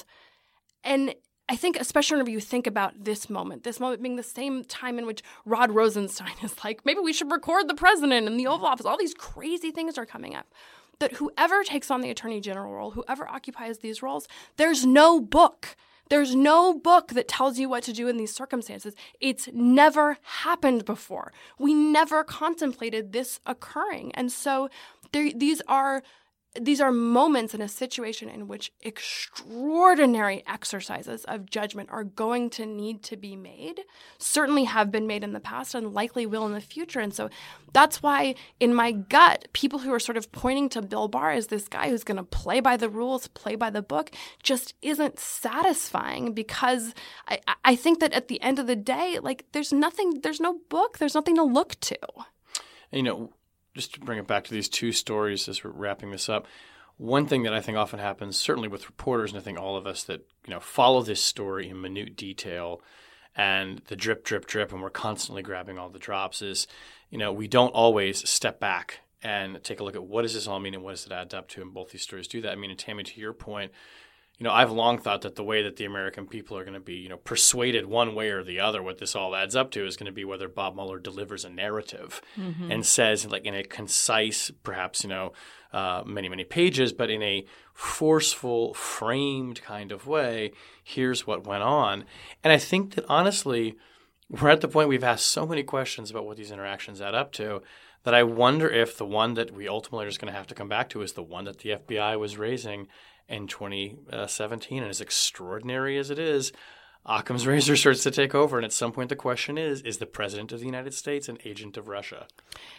And I think especially whenever you think about this moment, this moment being the same time in which Rod Rosenstein is like, maybe we should record the president in the Oval Office, all these crazy things are coming up. That whoever takes on the Attorney General role, whoever occupies these roles, there's no book. There's no book that tells you what to do in these circumstances. It's never happened before. We never contemplated this occurring. And so there, these are these are moments in a situation in which extraordinary exercises of judgment are going to need to be made, certainly have been made in the past and likely will in the future. And so that's why in my gut, people who are sort of pointing to Bill Barr as this guy who's going to play by the rules, play by the book, just isn't satisfying, because I, I think that at the end of the day, like there's nothing, there's no book, there's nothing to look to. You know, just to bring it back to these two stories as we're wrapping this up, one thing that I think often happens, certainly with reporters, and I think all of us that, you know, follow this story in minute detail and the drip, drip, drip, and we're constantly grabbing all the drops, is, you know, we don't always step back and take a look at what does this all mean and what does it add up to, and both these stories do that. I mean, and Tammy, to your point, you know, I've long thought that the way that the American people are going to be, you know, persuaded one way or the other what this all adds up to is going to be whether Bob Mueller delivers a narrative mm-hmm. and says, like, in a concise, perhaps, you know, uh, many, many pages, but in a forceful, framed kind of way, here's what went on. And I think that, honestly, we're at the point we've asked so many questions about what these interactions add up to that I wonder if the one that we ultimately are just going to have to come back to is the one that the F B I was raising in twenty seventeen. And as extraordinary as it is, Occam's razor starts to take over. And at some point the question is, is the President of the United States an agent of Russia?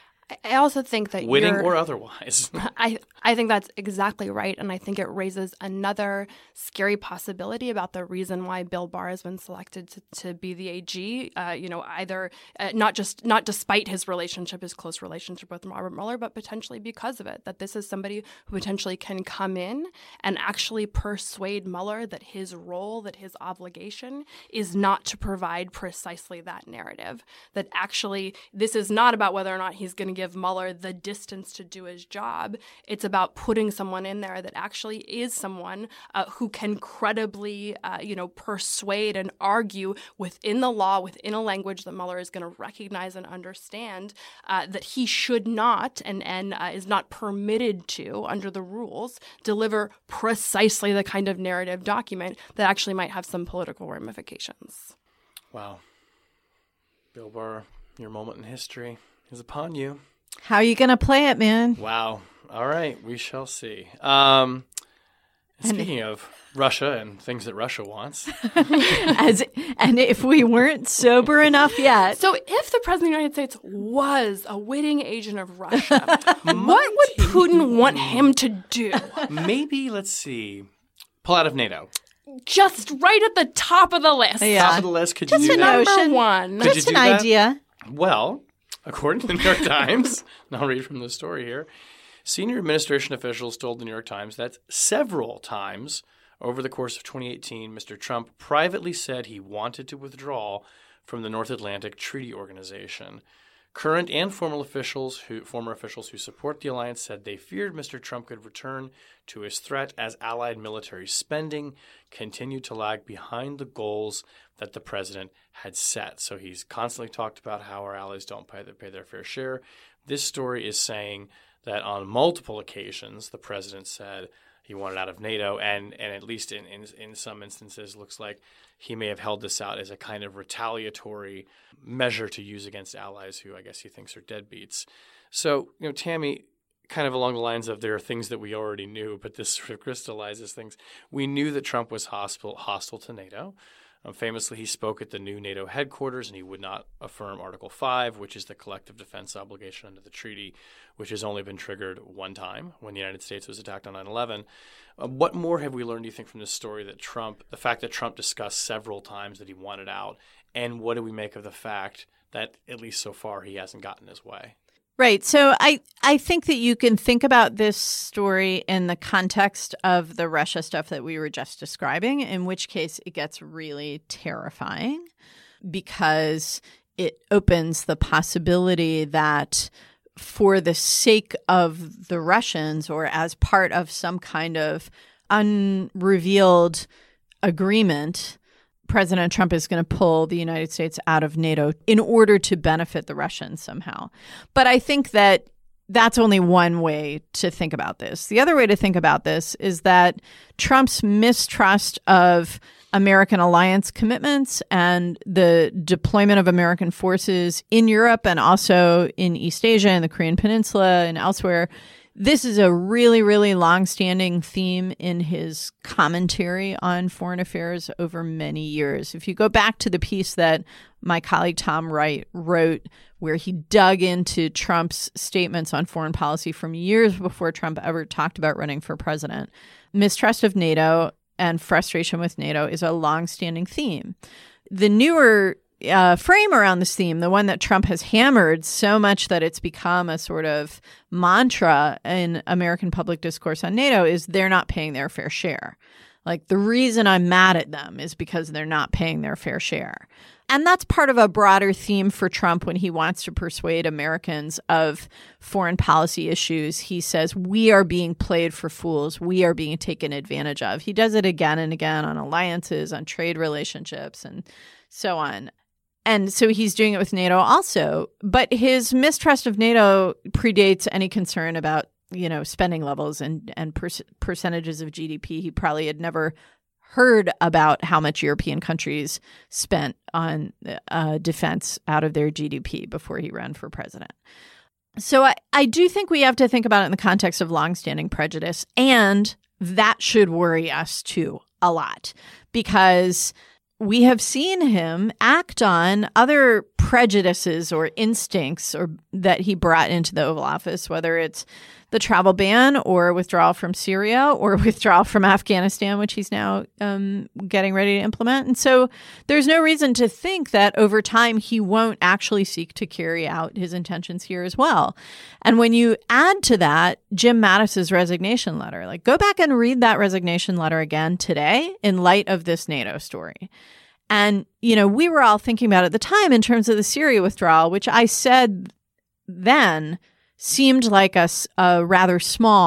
I also think that Witting you're, or otherwise. I, I think that's exactly right. And I think it raises another scary possibility about the reason why Bill Barr has been selected to, to be the A G. Uh, you know, either uh, not just not despite his relationship, his close relationship with Robert Mueller, but potentially because of it, that this is somebody who potentially can come in and actually persuade Mueller that his role, that his obligation is not to provide precisely that narrative, that actually this is not about whether or not he's going to give Mueller the distance to do his job. It's about about putting someone in there that actually is someone uh, who can credibly, uh, you know, persuade and argue within the law, within a language that Mueller is going to recognize and understand, uh, that he should not and, and uh, is not permitted to, under the rules, deliver precisely the kind of narrative document that actually might have some political ramifications. Wow. Bill Barr, your moment in history is upon you. How are you going to play it, man? Wow. All right. We shall see. Um, speaking of Russia and things that Russia wants. As, and if we weren't sober enough yet. So if the President of the United States was a witting agent of Russia, what would Putin want him to do? Maybe, let's see, pull out of NATO. Just right at the top of the list. Yeah. Top of the list. Could Just you do an that? notion. Number one. Could Just you an do that? idea. Well, according to the New York Times, and I'll read from the story here, senior administration officials told the New York Times that several times over the course of twenty eighteen, Mister Trump privately said he wanted to withdraw from the North Atlantic Treaty Organization. Current and former officials who former officials who support the alliance said they feared Mister Trump could return to his threat as allied military spending continued to lag behind the goals that the president had set. So he's constantly talked about how our allies don't pay their, pay their fair share. This story is saying that on multiple occasions, the president said he wanted out of NATO, and, and at least in, in, in some instances, looks like he may have held this out as a kind of retaliatory measure to use against allies who I guess he thinks are deadbeats. So, you know, Tammy, kind of along the lines of there are things that we already knew, but this sort of crystallizes things. We knew that Trump was hostile, hostile to NATO. Um, famously, he spoke at the new NATO headquarters, and he would not affirm Article five, which is the collective defense obligation under the treaty, which has only been triggered one time when the United States was attacked on nine eleven. Uh, what more have we learned, do you think, from this story that Trump, the fact that Trump discussed several times that he wanted out, and what do we make of the fact that, at least so far, he hasn't gotten his way? Right. So I, I think that you can think about this story in the context of the Russia stuff that we were just describing, in which case it gets really terrifying because it opens the possibility that for the sake of the Russians or as part of some kind of unrevealed agreement, President Trump is going to pull the United States out of NATO in order to benefit the Russians somehow. But I think that that's only one way to think about this. The other way to think about this is that Trump's mistrust of American alliance commitments and the deployment of American forces in Europe and also in East Asia and the Korean Peninsula and elsewhere, this is a really, really long-standing theme in his commentary on foreign affairs over many years. If you go back to the piece that my colleague Tom Wright wrote, where he dug into Trump's statements on foreign policy from years before Trump ever talked about running for president, mistrust of NATO and frustration with NATO is a long-standing theme. The newer Uh, frame around this theme, the one that Trump has hammered so much that it's become a sort of mantra in American public discourse on NATO, is they're not paying their fair share. Like, the reason I'm mad at them is because they're not paying their fair share. And that's part of a broader theme for Trump when he wants to persuade Americans of foreign policy issues. He says, we are being played for fools. We are being taken advantage of. He does it again and again on alliances, on trade relationships, and so on. And so he's doing it with NATO also. But his mistrust of NATO predates any concern about, you know, spending levels and, and per- percentages of G D P. He probably had never heard about how much European countries spent on uh, defense out of their G D P before he ran for president. So I, I do think we have to think about it in the context of longstanding prejudice. And that should worry us, too, a lot, because we have seen him act on other prejudices or instincts or that he brought into the Oval Office, whether it's the travel ban or withdrawal from Syria or withdrawal from Afghanistan, which he's now um, getting ready to implement. And so there's no reason to think that over time he won't actually seek to carry out his intentions here as well. And when you add to that Jim Mattis's resignation letter, like, go back and read that resignation letter again today in light of this NATO story. And, you know, we were all thinking about at the time in terms of the Syria withdrawal, which I said then seemed like a, a rather small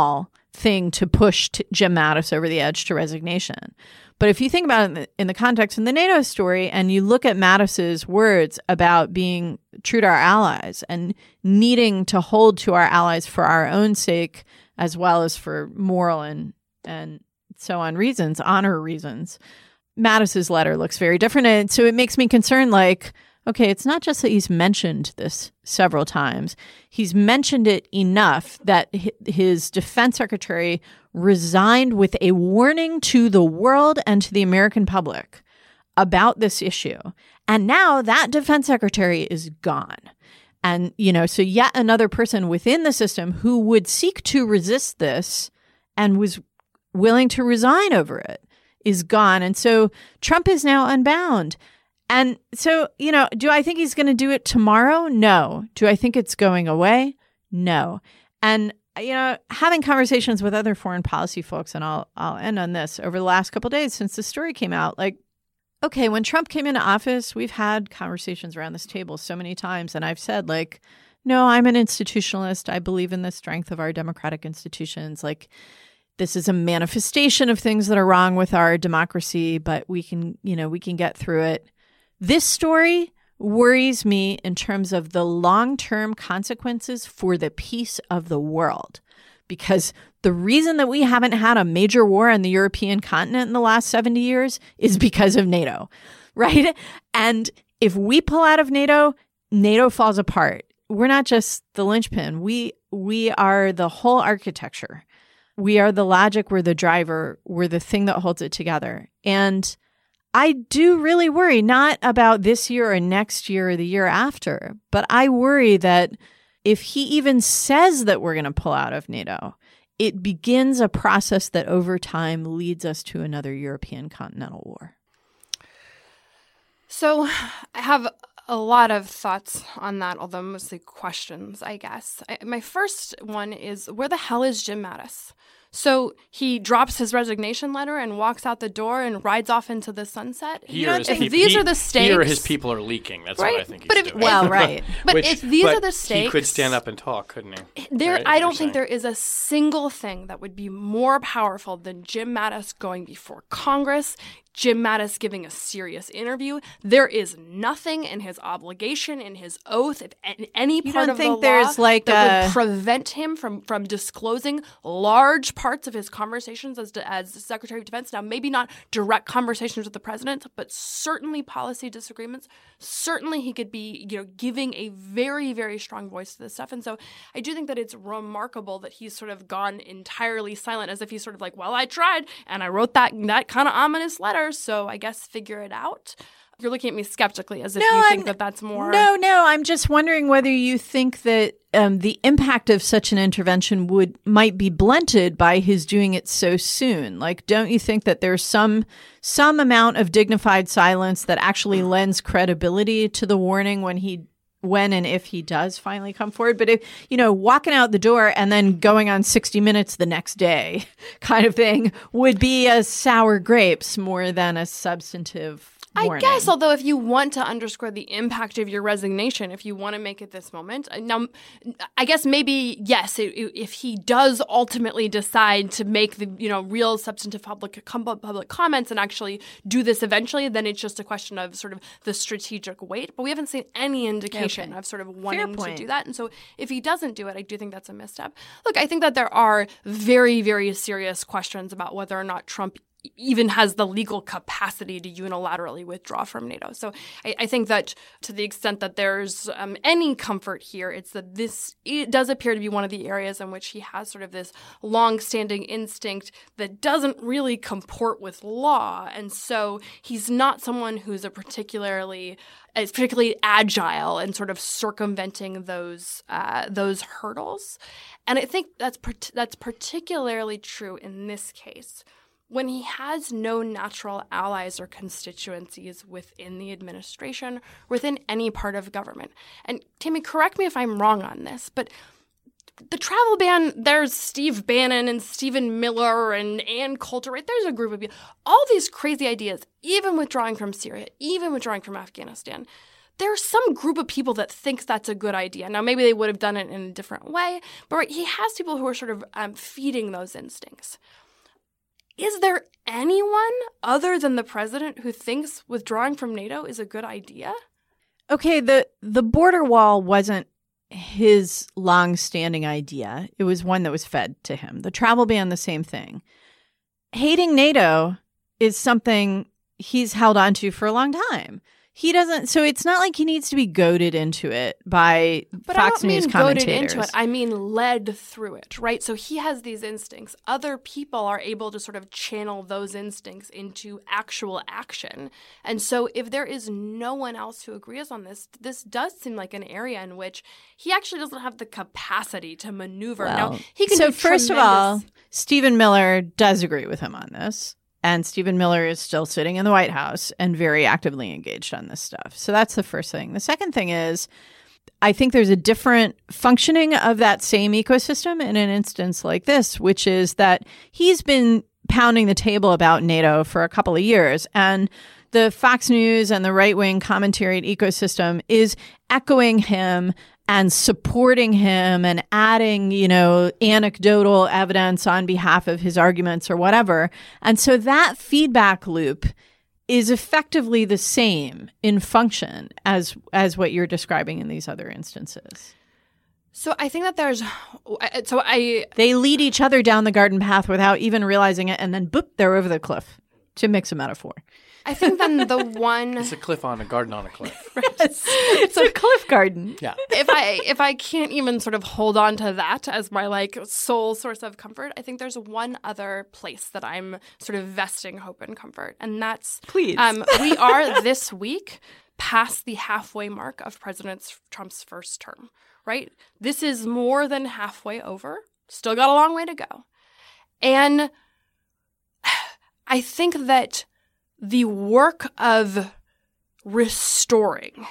thing to push t- Jim Mattis over the edge to resignation. But if you think about it in the, in the context of the NATO story and you look at Mattis's words about being true to our allies and needing to hold to our allies for our own sake as well as for moral and and so on reasons, honor reasons, Mattis's letter looks very different. And so it makes me concerned, like, okay, it's not just that he's mentioned this several times. He's mentioned it enough that his defense secretary resigned with a warning to the world and to the American public about this issue. And now that defense secretary is gone. And, you know, so yet another person within the system who would seek to resist this and was willing to resign over it is gone. And so Trump is now unbound. And so, you know, do I think he's going to do it tomorrow? No. Do I think it's going away? No. And, you know, having conversations with other foreign policy folks, and I'll I'll end on this, over the last couple of days since the story came out, like, okay, when Trump came into office, we've had conversations around this table so many times, and I've said, like, no, I'm an institutionalist. I believe in the strength of our democratic institutions. Like, this is a manifestation of things that are wrong with our democracy, but we can, you know, we can get through it. This story worries me in terms of the long-term consequences for the peace of the world, because the reason that we haven't had a major war on the European continent in the last seventy years is because of NATO, right? And if we pull out of NATO, NATO falls apart. We're not just the linchpin. We we are the whole architecture. We are the logic. We're the driver. We're the thing that holds it together. And I do really worry, not about this year or next year or the year after, but I worry that if he even says that we're going to pull out of NATO, it begins a process that over time leads us to another European continental war. So I have a lot of thoughts on that, although mostly questions, I guess. I, my first one is, where the hell is Jim Mattis? So he drops his resignation letter and walks out the door and rides off into the sunset. He You know, or his if peop- these he- are the stakes, He or his people are leaking. That's right? what I think he's but if, doing. Well, right. But Which- if these but are the stakes, he could stand up and talk, couldn't he? There, Right? I don't You're think saying. there is a single thing that would be more powerful than Jim Mattis going before Congress, Jim Mattis giving a serious interview. There is nothing in his obligation, in his oath, if in any You part don't of think the law there's like that a- would prevent him from, from disclosing large parts of his conversations as, as the Secretary of Defense. Now, maybe not direct conversations with the president, but certainly policy disagreements. Certainly he could be, you know, giving a very, very strong voice to this stuff. And so I do think that it's remarkable that he's sort of gone entirely silent, as if he's sort of like, well, I tried and I wrote that that kind of ominous letter, so I guess figure it out. You're looking at me skeptically, as if No, you think I'm- that that's more. No, no. I'm just wondering whether you think that um, the impact of such an intervention would might be blunted by his doing it so soon. Like, don't you think that there's some some amount of dignified silence that actually lends credibility to the warning when he when and if he does finally come forward? But if, you know, walking out the door and then going on sixty minutes the next day kind of thing would be a sour grapes more than a substantive I warning. guess, although if you want to underscore the impact of your resignation, if you want to make it this moment, uh, now, I guess maybe, yes, it, it, if he does ultimately decide to make the, you know, real substantive public com- public comments and actually do this eventually, then it's just a question of sort of the strategic weight. But we haven't seen any indication Okay. of sort of wanting to point. do that. And so if he doesn't do it, I do think that's a misstep. Look, I think that there are very, very serious questions about whether or not Trump even has the legal capacity to unilaterally withdraw from NATO. So I, I think that to the extent that there's um, any comfort here, it's that this it does appear to be one of the areas in which he has sort of this long-standing instinct that doesn't really comport with law. And so he's not someone who's a particularly is particularly agile in sort of circumventing those uh, those hurdles. And I think that's part- that's particularly true in this case, when he has no natural allies or constituencies within the administration, within any part of government. And Tammy, correct me if I'm wrong on this, but the travel ban, there's Steve Bannon and Stephen Miller and Ann Coulter, right? There's a group of people. All these crazy ideas, even withdrawing from Syria, even withdrawing from Afghanistan, there's some group of people that thinks that's a good idea. Now, maybe they would have done it in a different way, but right, he has people who are sort of um, feeding those instincts. Is there anyone other than the president who thinks withdrawing from NATO is a good idea? Okay, the, the border wall wasn't his long-standing idea. It was one that was fed to him. The travel ban, the same thing. Hating NATO is something he's held on to for a long time. He doesn't, so it's not like he needs to be goaded into it by but Fox I don't News mean commentators. Goaded into it. I mean led through it, right? So he has these instincts. Other people are able to sort of channel those instincts into actual action. And so if there is no one else who agrees on this, this does seem like an area in which he actually doesn't have the capacity to maneuver. Well, now, he can so do first tremendous- of all, Stephen Miller does agree with him on this. And Stephen Miller is still sitting in the White House and very actively engaged on this stuff. So that's the first thing. The second thing is, I think there's a different functioning of that same ecosystem in an instance like this, which is that he's been pounding the table about NATO for a couple of years. And the Fox News and the right-wing commentary ecosystem is echoing him and supporting him and adding, you know, anecdotal evidence on behalf of his arguments or whatever. And so that feedback loop is effectively the same in function as as what you're describing in these other instances. So I think that there's so I They lead each other down the garden path without even realizing it, and then boop, they're over the cliff, to mix a metaphor. I think then the one It's a cliff on a garden on a cliff. It's, it's a cliff garden. Yeah. if I if I can't even sort of hold on to that as my like sole source of comfort, I think there's one other place that I'm sort of vesting hope and comfort, and that's Please. Um, we are this week past the halfway mark of President Trump's first term. Right, this is more than halfway over. Still got a long way to go, and I think that the work of restoring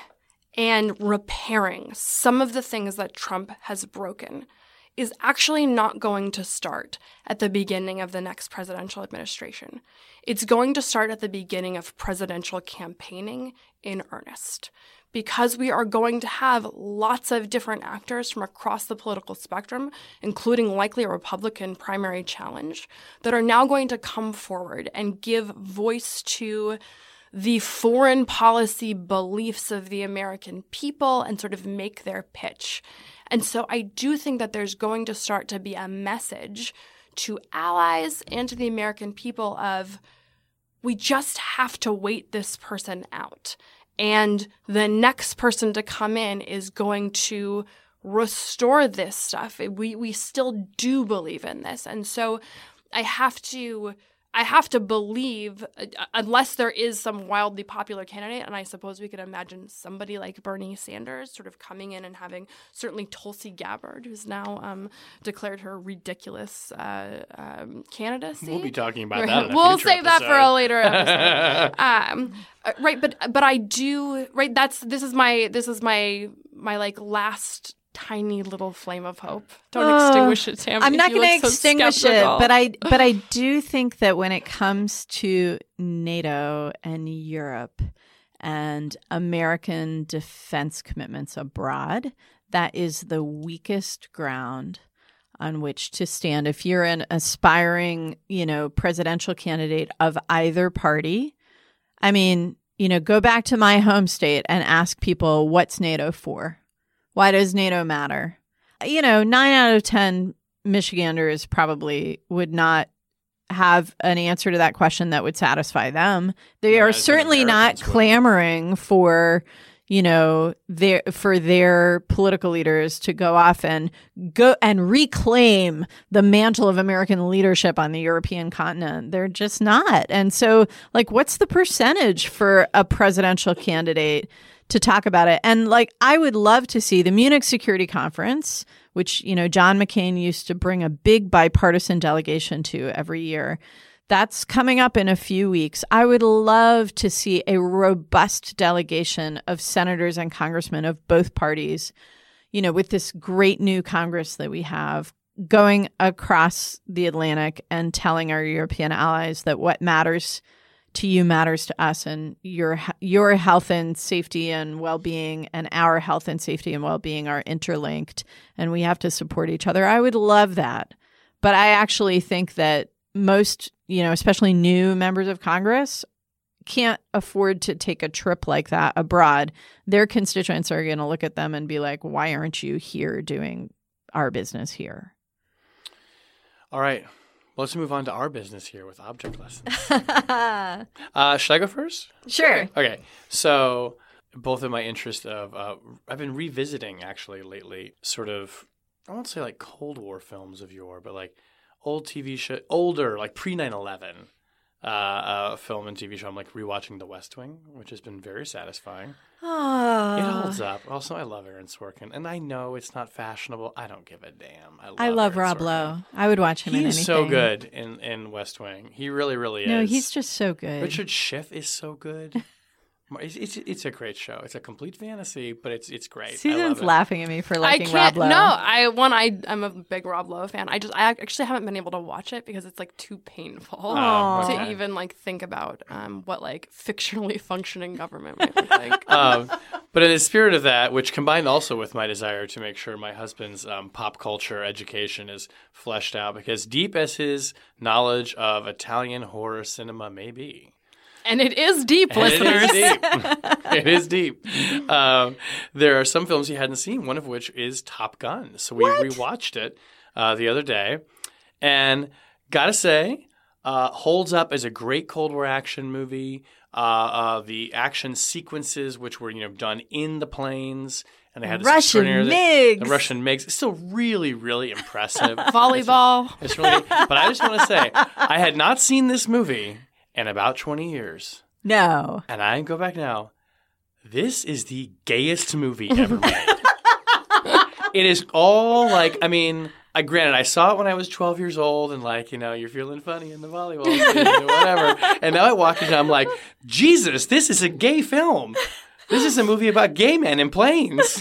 and repairing some of the things that Trump has broken is actually not going to start at the beginning of the next presidential administration. It's going to start at the beginning of presidential campaigning in earnest, because we are going to have lots of different actors from across the political spectrum, including likely a Republican primary challenge, that are now going to come forward and give voice to the foreign policy beliefs of the American people and sort of make their pitch. And so I do think that there's going to start to be a message to allies and to the American people of, we just have to wait this person out. And the next person to come in is going to restore this stuff. We we still do believe in this. And so I have to I have to believe, uh, unless there is some wildly popular candidate, and I suppose we could imagine somebody like Bernie Sanders sort of coming in and having certainly Tulsi Gabbard, who's now um, declared her ridiculous uh, um, candidacy. We'll be talking about Right. that in a We'll future save that for a episode. later episode. um, uh, right, but but I do right. That's this is my this is my my like last tiny little flame of hope. Don't Oh, extinguish it, Tammy. I'm not You going look to so extinguish skeptical. it, but I but I do think that when it comes to NATO and Europe and American defense commitments abroad, that is the weakest ground on which to stand. If you're an aspiring, you know, presidential candidate of either party, I mean, you know, go back to my home state and ask people, what's NATO for? Why does NATO matter? You know, nine out of ten Michiganders probably would not have an answer to that question that would satisfy them. They Yeah, are as an certainly not Americans would. clamoring for, you know, their for their political leaders to go off and go and reclaim the mantle of American leadership on the European continent. They're just not. And so, like, what's the percentage for a presidential candidate to talk about it? And like, I would love to see the Munich Security Conference, which, you know, John McCain used to bring a big bipartisan delegation to every year. That's coming up in a few weeks. I would love to see a robust delegation of senators and congressmen of both parties, you know, with this great new Congress that we have, going across the Atlantic and telling our European allies that what matters to you matters to us, and your your health and safety and well-being and our health and safety and well-being are interlinked, and we have to support each other. I would love that. But I actually think that most, you know, especially new members of Congress can't afford to take a trip like that abroad. Their constituents are going to look at them and be like, why aren't you here doing our business here? All right. Let's move on to our business here with object lessons. uh, should I go first? Sure. Okay. So both in my interest of, uh, I've been revisiting actually lately sort of, I won't say like Cold War films of yore, but like old T V show, older, like pre nine eleven uh, uh, film and T V show. I'm like rewatching The West Wing, which has been very satisfying. Oh. It holds up. Also, I love Aaron Sorkin. And I know it's not fashionable. I don't give a damn. I love, I love Aaron Rob Sorkin. Lowe. I would watch him in anything. He's so good in, in West Wing. He really, really No, is. he's just so good. Richard Schiff is so good. It's, it's it's a great show. It's a complete fantasy, but it's it's great. I Susan's love it. laughing at me for I liking can't. Rob Lowe. No, I one. I I'm a big Rob Lowe fan. I just I actually haven't been able to watch it because it's like too painful Oh, to okay. even like think about um, what like fictionally functioning government might look like. um, but in the spirit of that, which combined also with my desire to make sure my husband's um, pop culture education is fleshed out, because deep as his knowledge of Italian horror cinema may be. And it is deep, And listeners. It is deep. It is deep. Um, there are some films he hadn't seen, one of which is Top Gun. So we What? rewatched it uh, the other day. And gotta say, uh, holds up as a great Cold War action movie. Uh, uh, the action sequences, which were you know done in the planes, and they had this Russian extraordinary- MiGs. The Russian MiGs. It's still really, really impressive. Volleyball. It's really, but I just want to say, I had not seen this movie in about twenty years. No. And I go back now. This is the gayest movie ever made. It is all like, I mean, I granted, I saw it when I was twelve years old and like, you know, you're feeling funny in the volleyball scene or whatever. And now I walk in and I'm like, Jesus, this is a gay film. This is a movie about gay men in planes.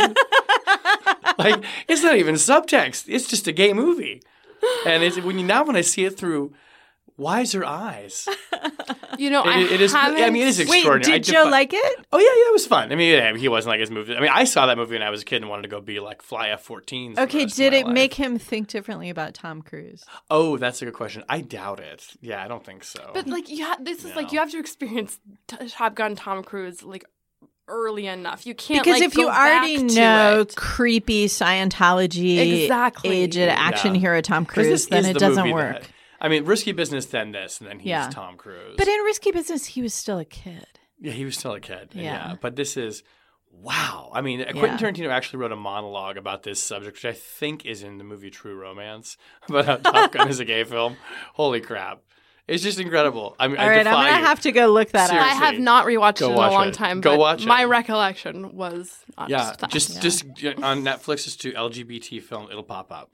Like, it's not even subtext. It's just a gay movie. And it's when you now when I see it through wiser eyes. You know, It, I it is. haven't. I mean, it is Wait, extraordinary. I did Joe defi- like it? Oh yeah, yeah, it was fun. I mean, yeah, he wasn't like his movie. I mean, I saw that movie when I was a kid and wanted to go be like fly F fourteens. Okay, did it make him think differently about Tom Cruise? Oh, that's a good question. I doubt it. Yeah, I don't think so. But like, you ha- this is like No. you have to experience t- Top Gun Tom Cruise like early enough. You can't Because like, if you go already back to know it. creepy Scientology Exactly. aged action Yeah. hero Tom 'Cause Cruise, this then is it the doesn't movie work. that- I mean, Risky Business, then this, and then he's Yeah. Tom Cruise. But in Risky Business, he was still a kid. yeah, he was still a kid. Yeah. Yeah. But this is, wow. I mean, Quentin Yeah. Tarantino actually wrote a monologue about this subject, which I think is in the movie True Romance, about how Top Gun is a gay film. Holy crap. It's just incredible. I mean, All I right, I'm defy going to you. have to go look that Seriously. I up. have not rewatched Go it in watch a long it. time. Go but watch it. my recollection was not Yeah, that. just Yeah. just on Netflix, just do L G B T film. It'll pop up.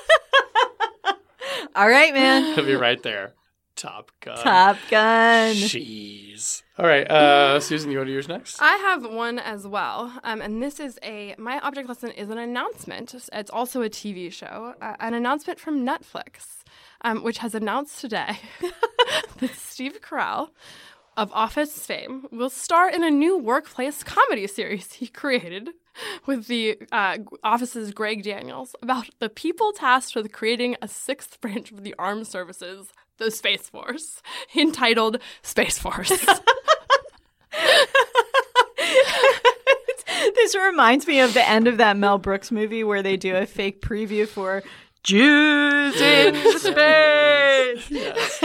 All right, man. It'll be right there. Top Gun. Top Gun. Jeez. All right, uh, Susan, you want to do yours next? I have one as well, um, and this is a my object lesson is an announcement. It's also a T V show, uh, an announcement from Netflix, um, which has announced today that Steve Carell of Office fame will star in a new workplace comedy series he created with the uh, Office's Greg Daniels about the people tasked with creating a sixth branch of the armed services, the Space Force, entitled Space Force. This reminds me of the end of that Mel Brooks movie where they do a fake preview for Jews in Space. Yes.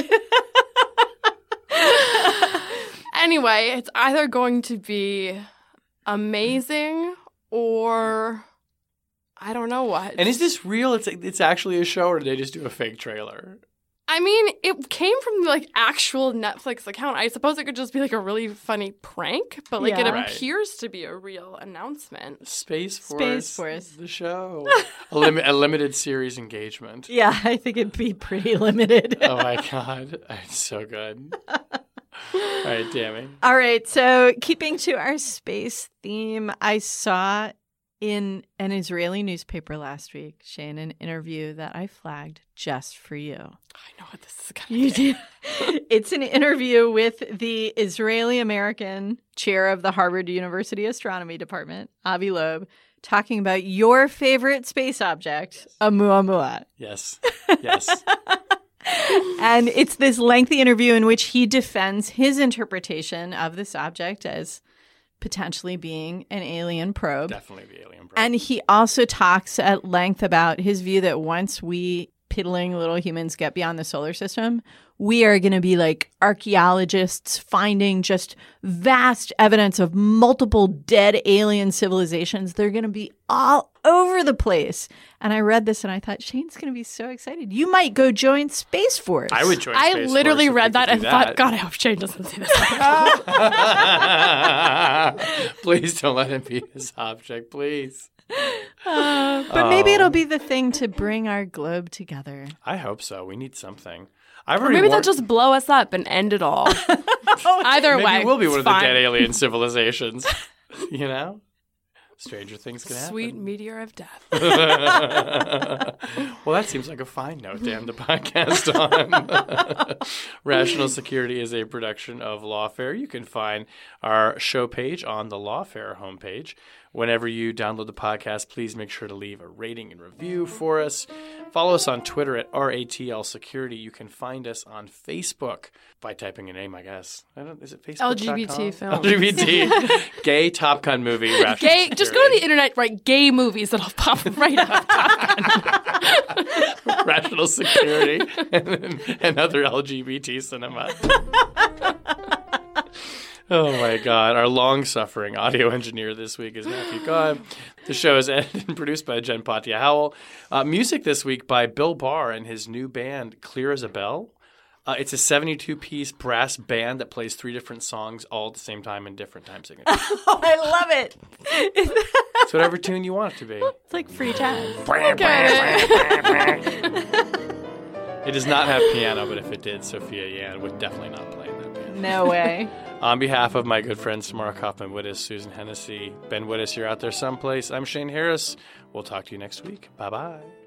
Anyway, it's either going to be amazing or I don't know what. And is this real? It's it's actually a show, or did they just do a fake trailer? I mean, it came from the like actual Netflix account. I suppose it could just be like a really funny prank, but like it Yeah. Right. appears to be a real announcement. Space Force. Space Force. The show. a, lim- a limited series engagement. Yeah, I think it'd be pretty limited. Oh my god, it's so good. All right, Tammy. All right, so keeping to our space theme, I saw in an Israeli newspaper last week, Shane, an interview that I flagged just for you. I know what this is going You to be. do. It's an interview with the Israeli-American chair of the Harvard University Astronomy Department, Avi Loeb, talking about your favorite space object, Oumuamua. Yes. Yes. And it's this lengthy interview in which he defends his interpretation of this object as potentially being an alien probe. Definitely the alien probe. And he also talks at length about his view that once we piddling little humans get beyond the solar system, we are going to be like archaeologists finding just vast evidence of multiple dead alien civilizations. They're going to be all over the place. And I read this and I thought, Shane's going to be so excited. You might go join Space Force. I would join I Space literally Force if read we that could and do thought, that. God, I hope Shane doesn't see this. Please don't let him be his object, please. Uh, but maybe Oh. it'll be the thing to bring our globe together. I hope so. We need something. I've Or already maybe they'll warned- just blow us up and end it all. Either Maybe way, we'll be one it's of the fine. dead alien civilizations. You know? Stranger things can happen. Sweet meteor of death. Well, that seems like a fine note to end the podcast on. Rational Security is a production of Lawfare. You can find our show page on the Lawfare homepage. Whenever you download the podcast, please make sure to leave a rating and review for us. Follow us on Twitter at R A T L Security. You can find us on Facebook by typing a name, I guess. I don't, is it Facebook? L G B T film. L G B T. Gay Top Gun movie. Rational Gay, just go to the internet, write gay movies, it'll pop right up. Rational Security and, and other L G B T cinema. Oh my God. Our long-suffering audio engineer this week is Matthew Cobb. The show is edited and produced by Jen Patia Howell. Uh, music this week by Bill Barr and his new band, Clear as a Bell. Uh, it's a seventy-two piece brass band that plays three different songs all at the same time in different time signatures. Oh, I love it. It's whatever tune you want it to be. It's like free jazz. It does not have piano, but if it did, Sophia Yan would definitely not play in that band. No way. On behalf of my good friends Tamara Kaufman-Wittes, Susan Hennessy, Ben Wittes, you're out there someplace. I'm Shane Harris. We'll talk to you next week. Bye-bye.